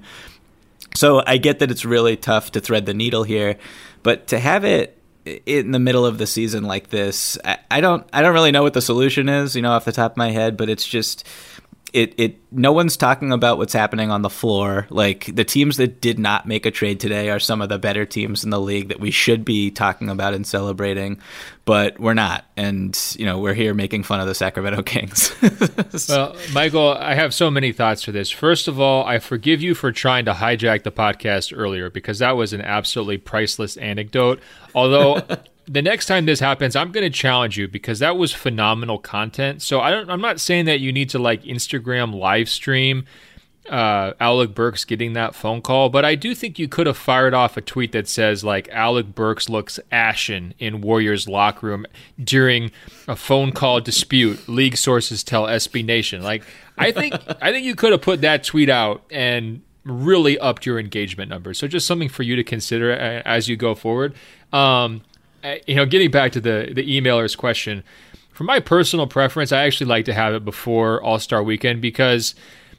So I get that it's really tough to thread the needle here, but to have it in the middle of the season like this, I, I don't, I don't really know what the solution is, you know, off the top of my head. But it's just, it, it. No one's talking about what's happening on the floor. Like, the teams that did not make a trade today are some of the better teams in the league that we should be talking about and celebrating, but we're not. And, you know, we're here making fun of the Sacramento Kings. Well, Michael, I have so many thoughts for this. First of all, I forgive you for trying to hijack the podcast earlier, because that was an absolutely priceless anecdote. Although the next time this happens, I'm going to challenge you, because that was phenomenal content. So I don't, I'm not saying that you need to like Instagram live stream uh, Alec Burks getting that phone call, but I do think you could have fired off a tweet that says like Alec Burks looks ashen in Warriors locker room during a phone call dispute. League sources tell S B Nation. Like, I think I think you could have put that tweet out and really upped your engagement numbers. So just something for you to consider as you go forward. Um, you know, getting back to the the emailer's question, for my personal preference, I actually like to have it before All-Star Weekend, because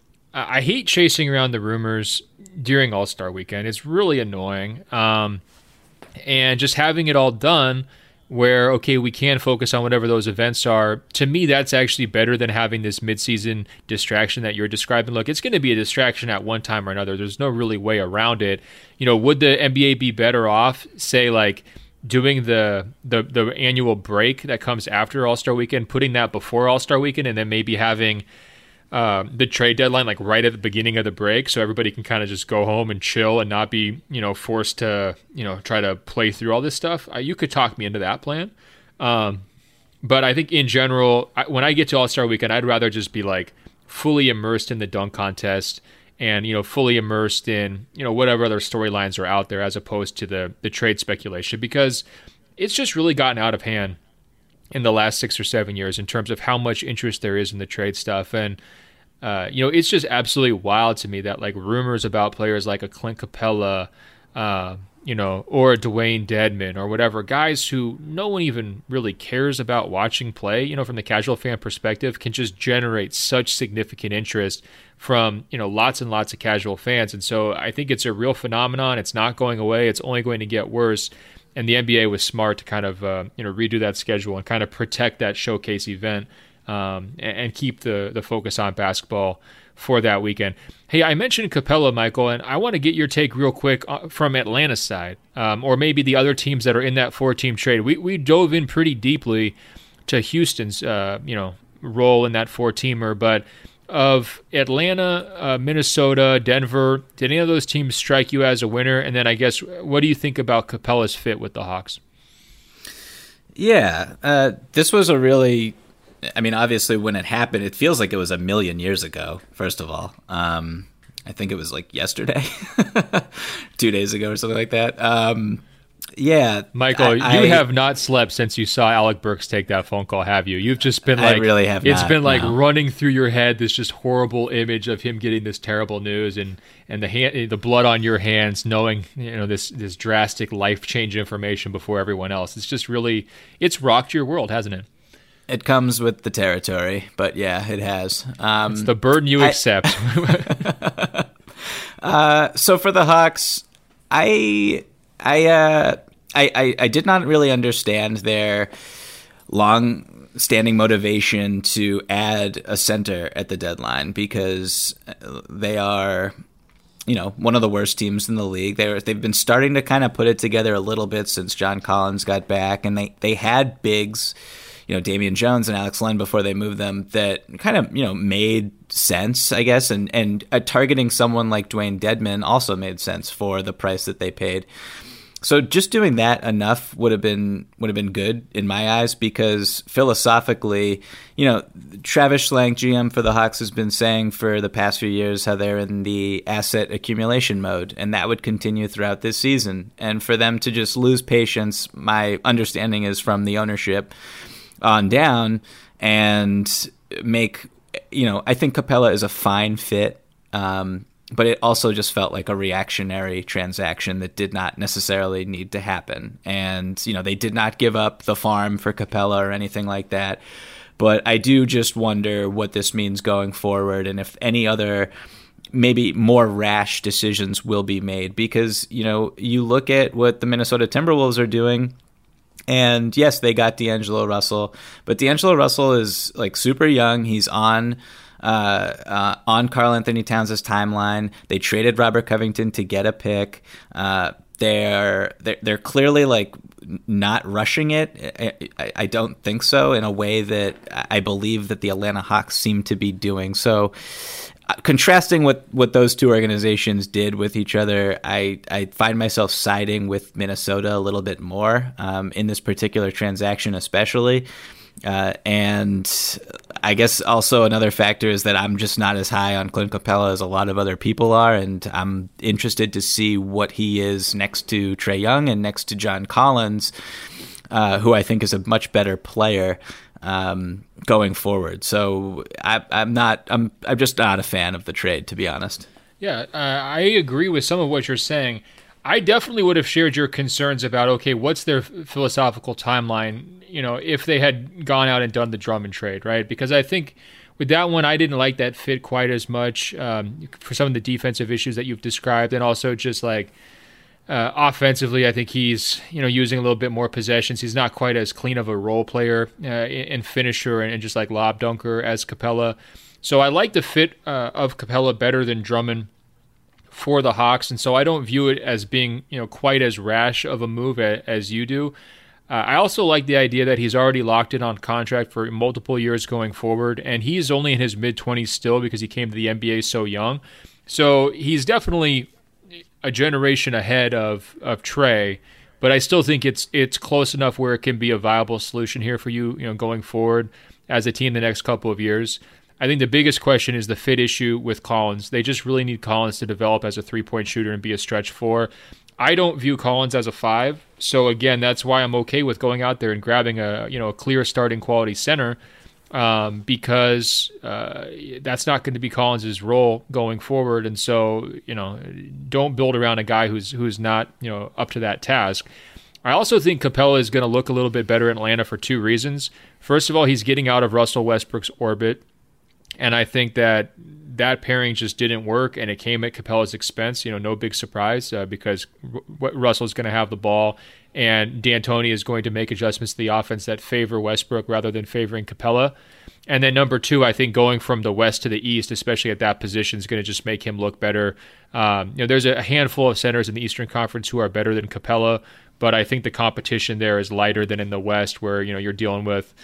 I hate chasing around the rumors during All-Star Weekend. It's really annoying. Um, and just having it all done where, okay, we can focus on whatever those events are. To me, that's actually better than having this midseason distraction that you're describing. Look, it's going to be a distraction at one time or another. There's no really way around it. You know, would the N B A be better off, say, like, doing the, the the annual break that comes after All-Star Weekend, putting that before All-Star Weekend, and then maybe having uh, the trade deadline like right at the beginning of the break, so everybody can kind of just go home and chill and not be, you know, forced to, you know, try to play through all this stuff? Uh, you could talk me into that plan. Um, but I think in general, I, when I get to All-Star Weekend, I'd rather just be like fully immersed in the dunk contest and, you know, fully immersed in, you know, whatever other storylines are out there, as opposed to the the trade speculation, because it's just really gotten out of hand in the last six or seven years in terms of how much interest there is in the trade stuff. And, uh, you know, it's just absolutely wild to me that, like, rumors about players like a Clint Capella, uh, you know, or a Dwayne Dedman or whatever, guys who no one even really cares about watching play, you know, from the casual fan perspective, can just generate such significant interest from, you know, lots and lots of casual fans. And so I think it's a real phenomenon. It's not going away. It's only going to get worse. And the N B A was smart to kind of, uh, you know, redo that schedule and kind of protect that showcase event, um, and, and keep the, the focus on basketball for that weekend. Hey, I mentioned Capella, Michael, and I want to get your take real quick from Atlanta's side, um, or maybe the other teams that are in that four-team trade. We we dove in pretty deeply to Houston's, uh, you know, role in that four-teamer, but of Atlanta, uh, Minnesota, Denver, did any of those teams strike you as a winner? And then I guess, what do you think about Capella's fit with the Hawks? Yeah, uh, this was a really, I mean, obviously when it happened, it feels like it was a million years ago, first of all. Um, I think it was like yesterday, two days ago or something like that. Um, yeah. Michael, I, you I, have not slept since you saw Alec Burks take that phone call, have you? You've just been like, I really have it's not, been like no. running through your head, this just horrible image of him getting this terrible news, and, and the hand, the blood on your hands, knowing, you know, this, this drastic life-changing information before everyone else. It's just really, it's rocked your world, hasn't it? It comes with the territory, but yeah, it has. Um, it's the burden you I, accept. uh, so for the Hawks, I, I, uh, I, I, I did not really understand their long-standing motivation to add a center at the deadline, because they are, you know, one of the worst teams in the league. They're, they've been starting to kind of put it together a little bit since John Collins got back, and they, they had bigs, you know, Damian Jones and Alex Len before they moved them, that kind of, you know, made sense, I guess, and and uh, targeting someone like Dwayne Dedman also made sense for the price that they paid. So just doing that enough would have been would have been good in my eyes, because philosophically, you know, Travis Schlenk, G M for the Hawks, has been saying for the past few years how they're in the asset accumulation mode, and that would continue throughout this season. And for them to just lose patience, my understanding is from the ownership on down, and make, you know, I think Capella is a fine fit, um, but it also just felt like a reactionary transaction that did not necessarily need to happen. And, you know, they did not give up the farm for Capella or anything like that. But I do just wonder what this means going forward, and if any other maybe more rash decisions will be made, because, you know, you look at what the Minnesota Timberwolves are doing. And yes, they got D'Angelo Russell, but D'Angelo Russell is like super young. He's on uh, uh, on Karl Anthony Towns' timeline. They traded Robert Covington to get a pick. Uh, they're, they're they're clearly like not rushing it. I, I don't think so, in a way that I believe that the Atlanta Hawks seem to be doing. So, contrasting what, what those two organizations did with each other, I, I find myself siding with Minnesota a little bit more um, in this particular transaction especially. Uh, and I guess also another factor is that I'm just not as high on Clint Capella as a lot of other people are, and I'm interested to see what he is next to Trae Young and next to John Collins, uh, who I think is a much better player Um, going forward. So I, I'm not. I'm. I'm just not a fan of the trade, to be honest. Yeah, uh, I agree with some of what you're saying. I definitely would have shared your concerns about, okay, what's their philosophical timeline? You know, if they had gone out and done the Drummond trade, right? Because I think with that one, I didn't like that fit quite as much um, for some of the defensive issues that you've described, and also just like, Uh, offensively, I think he's you know using a little bit more possessions. He's not quite as clean of a role player uh, and finisher and, and just like lob dunker as Capella. So I like the fit uh, of Capella better than Drummond for the Hawks, and so I don't view it as being you know quite as rash of a move a, as you do. Uh, I also like the idea that he's already locked in on contract for multiple years going forward, and he's only in his mid-twenties still because he came to the N B A so young. So he's definitely a generation ahead of, of Trey, but I still think it's it's close enough where it can be a viable solution here for you, you know, going forward as a team the next couple of years. I think the biggest question is the fit issue with Collins. They just really need Collins to develop as a three-point shooter and be a stretch four. I don't view Collins as a five, so again, that's why I'm okay with going out there and grabbing a you know a clear starting quality center. Um, because uh, that's not going to be Collins' role going forward, and so you know, don't build around a guy who's who's not you know up to that task. I also think Capella is going to look a little bit better in Atlanta for two reasons. First of all, he's getting out of Russell Westbrook's orbit, and I think that that pairing just didn't work, and it came at Capella's expense. You know, no big surprise uh, because R- Russell's going to have the ball, and D'Antoni is going to make adjustments to the offense that favor Westbrook rather than favoring Capella. And then number two, I think going from the west to the east, especially at that position, is going to just make him look better. Um, you know, there's a handful of centers in the Eastern Conference who are better than Capella, but I think the competition there is lighter than in the West, where you know you're dealing with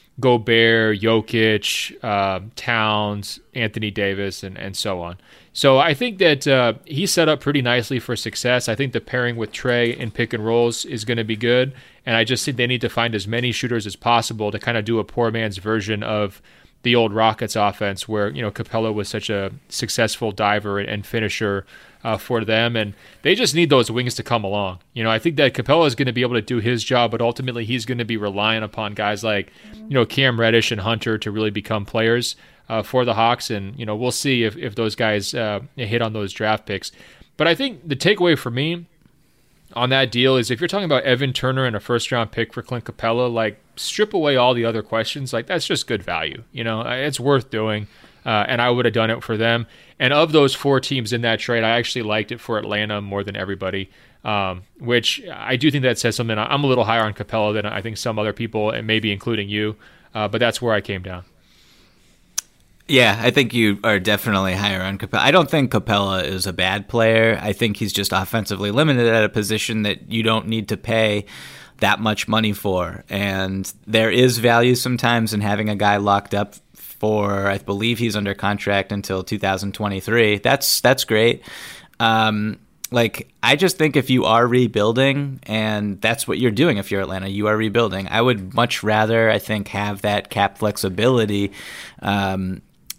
Gobert, Jokic, uh, Towns, Anthony Davis, and, and so on. So I think that uh, he's set up pretty nicely for success. I think the pairing with Trey in pick and rolls is going to be good, and I just think they need to find as many shooters as possible to kind of do a poor man's version of the old Rockets offense, where you know Capella was such a successful diver and finisher uh, for them, and they just need those wings to come along. You know, I think that Capella is going to be able to do his job, but ultimately he's going to be relying upon guys like you know Cam Reddish and Hunter to really become players uh, for the Hawks, and you know we'll see if if those guys uh, hit on those draft picks. But I think the takeaway for me on that deal is if you're talking about Evan Turner and a first-round pick for Clint Capella, like strip away all the other questions. Like that's just good value. You know, it's worth doing, uh, and I would have done it for them. And of those four teams in that trade, I actually liked it for Atlanta more than everybody, um, which I do think that says something. I'm a little higher on Capella than I think some other people, and maybe including you, uh, but that's where I came down. Yeah, I think you are definitely higher on Capella. I don't think Capella is a bad player. I think he's just offensively limited at a position that you don't need to pay that much money for. And there is value sometimes in having a guy locked up for, I believe he's under contract until two thousand twenty-three. That's that's great. Um, like, I just think if you are rebuilding, and that's what you're doing if you're Atlanta, you are rebuilding, I would much rather, I think, have that cap flexibility um,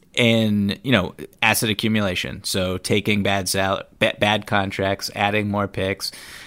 in, you know, asset accumulation. So taking bad sal- bad contracts, adding more picks.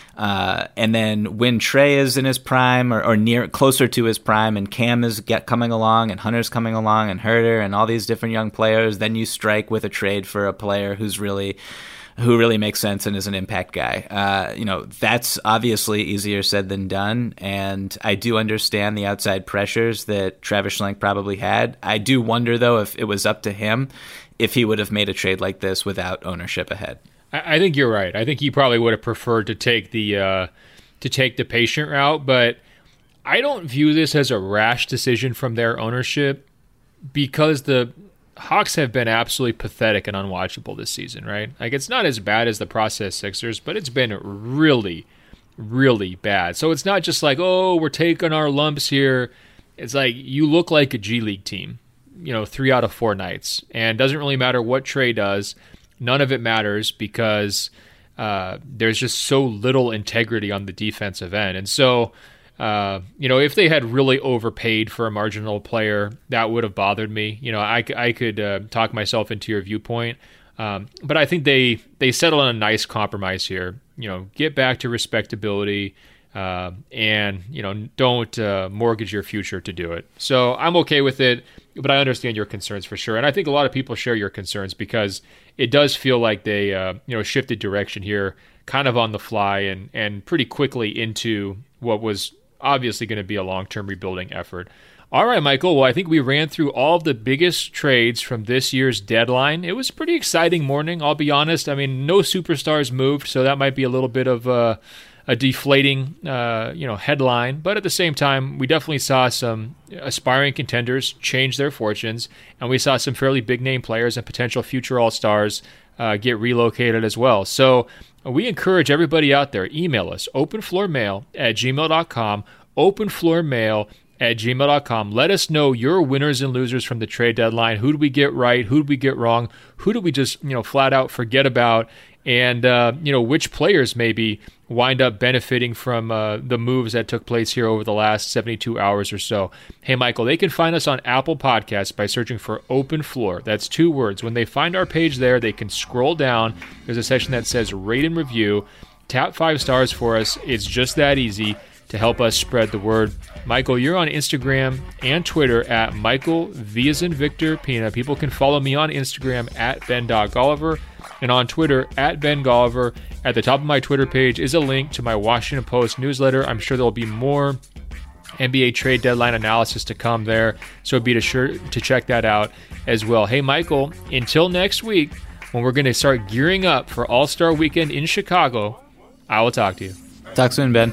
Uh, and then when Trey is in his prime or, or near closer to his prime, and Cam is get coming along, and Hunter's coming along, and Herter, and all these different young players, then you strike with a trade for a player who's really, who really makes sense and is an impact guy. Uh, you know, that's obviously easier said than done, and I do understand the outside pressures that Travis Schlenk probably had. I do wonder though if it was up to him, if he would have made a trade like this without ownership ahead. I think you're right. I think he probably would have preferred to take the uh, to take the patient route, but I don't view this as a rash decision from their ownership because the Hawks have been absolutely pathetic and unwatchable this season, right? Like, it's not as bad as the process Sixers, but it's been really, really bad. So it's not just like, oh, we're taking our lumps here. It's like you look like a G League team, you know, three out of four nights, and it doesn't really matter what Trey does. None of it matters because uh, there's just so little integrity on the defensive end. And so, uh, you know, if they had really overpaid for a marginal player, that would have bothered me. You know, I, I could uh, talk myself into your viewpoint. Um, but I think they, they settled on a nice compromise here. You know, get back to respectability uh, and, you know, don't uh, mortgage your future to do it. So I'm okay with it, but I understand your concerns for sure. And I think a lot of people share your concerns because it does feel like they, uh, you know, shifted direction here kind of on the fly and, and pretty quickly into what was obviously going to be a long-term rebuilding effort. All right, Michael. Well, I think we ran through all of the biggest trades from this year's deadline. It was a pretty exciting morning, I'll be honest. I mean, no superstars moved, so that might be a little bit of a, a deflating uh, you know, headline. But at the same time, we definitely saw some aspiring contenders change their fortunes, and we saw some fairly big-name players and potential future all-stars uh, get relocated as well. So we encourage everybody out there, email us, openfloormail at gmail dot com, openfloormail at gmail dot com. Let us know your winners and losers from the trade deadline. Who did we get right? Who did we get wrong? Who did we just, you know, flat out forget about? And, uh, you know, which players maybe wind up benefiting from uh, the moves that took place here over the last seventy-two hours or so. Hey, Michael, they can find us on Apple Podcasts by searching for Open Floor. That's two words. When they find our page there, they can scroll down. There's a section that says Rate and Review. Tap five stars for us. It's just that easy to help us spread the word. Michael, you're on Instagram and Twitter at Michael V as in Victor Pina. People can follow me on Instagram at Ben Golliver and on Twitter at Ben Golliver. At the top of my Twitter page is a link to my Washington Post newsletter. I'm sure there'll be more N B A trade deadline analysis to come there, so be sure to check that out as well. Hey, Michael, until next week, when we're going to start gearing up for All-Star Weekend in Chicago, I will talk to you. Talk soon, Ben.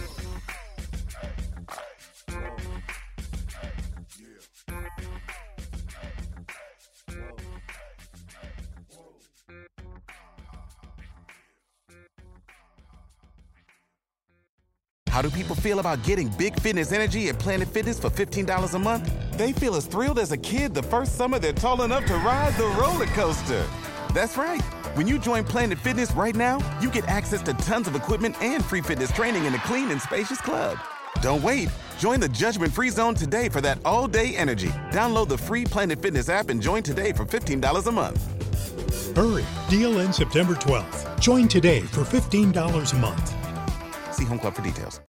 How do people feel about getting big fitness energy at Planet Fitness for fifteen dollars a month? They feel as thrilled as a kid the first summer they're tall enough to ride the roller coaster. That's right. When you join Planet Fitness right now, you get access to tons of equipment and free fitness training in a clean and spacious club. Don't wait. Join the judgment-free zone today for that all-day energy. Download the free Planet Fitness app and join today for fifteen dollars a month. Hurry. Deal ends September twelfth. Join today for fifteen dollars a month. See Home Club for details.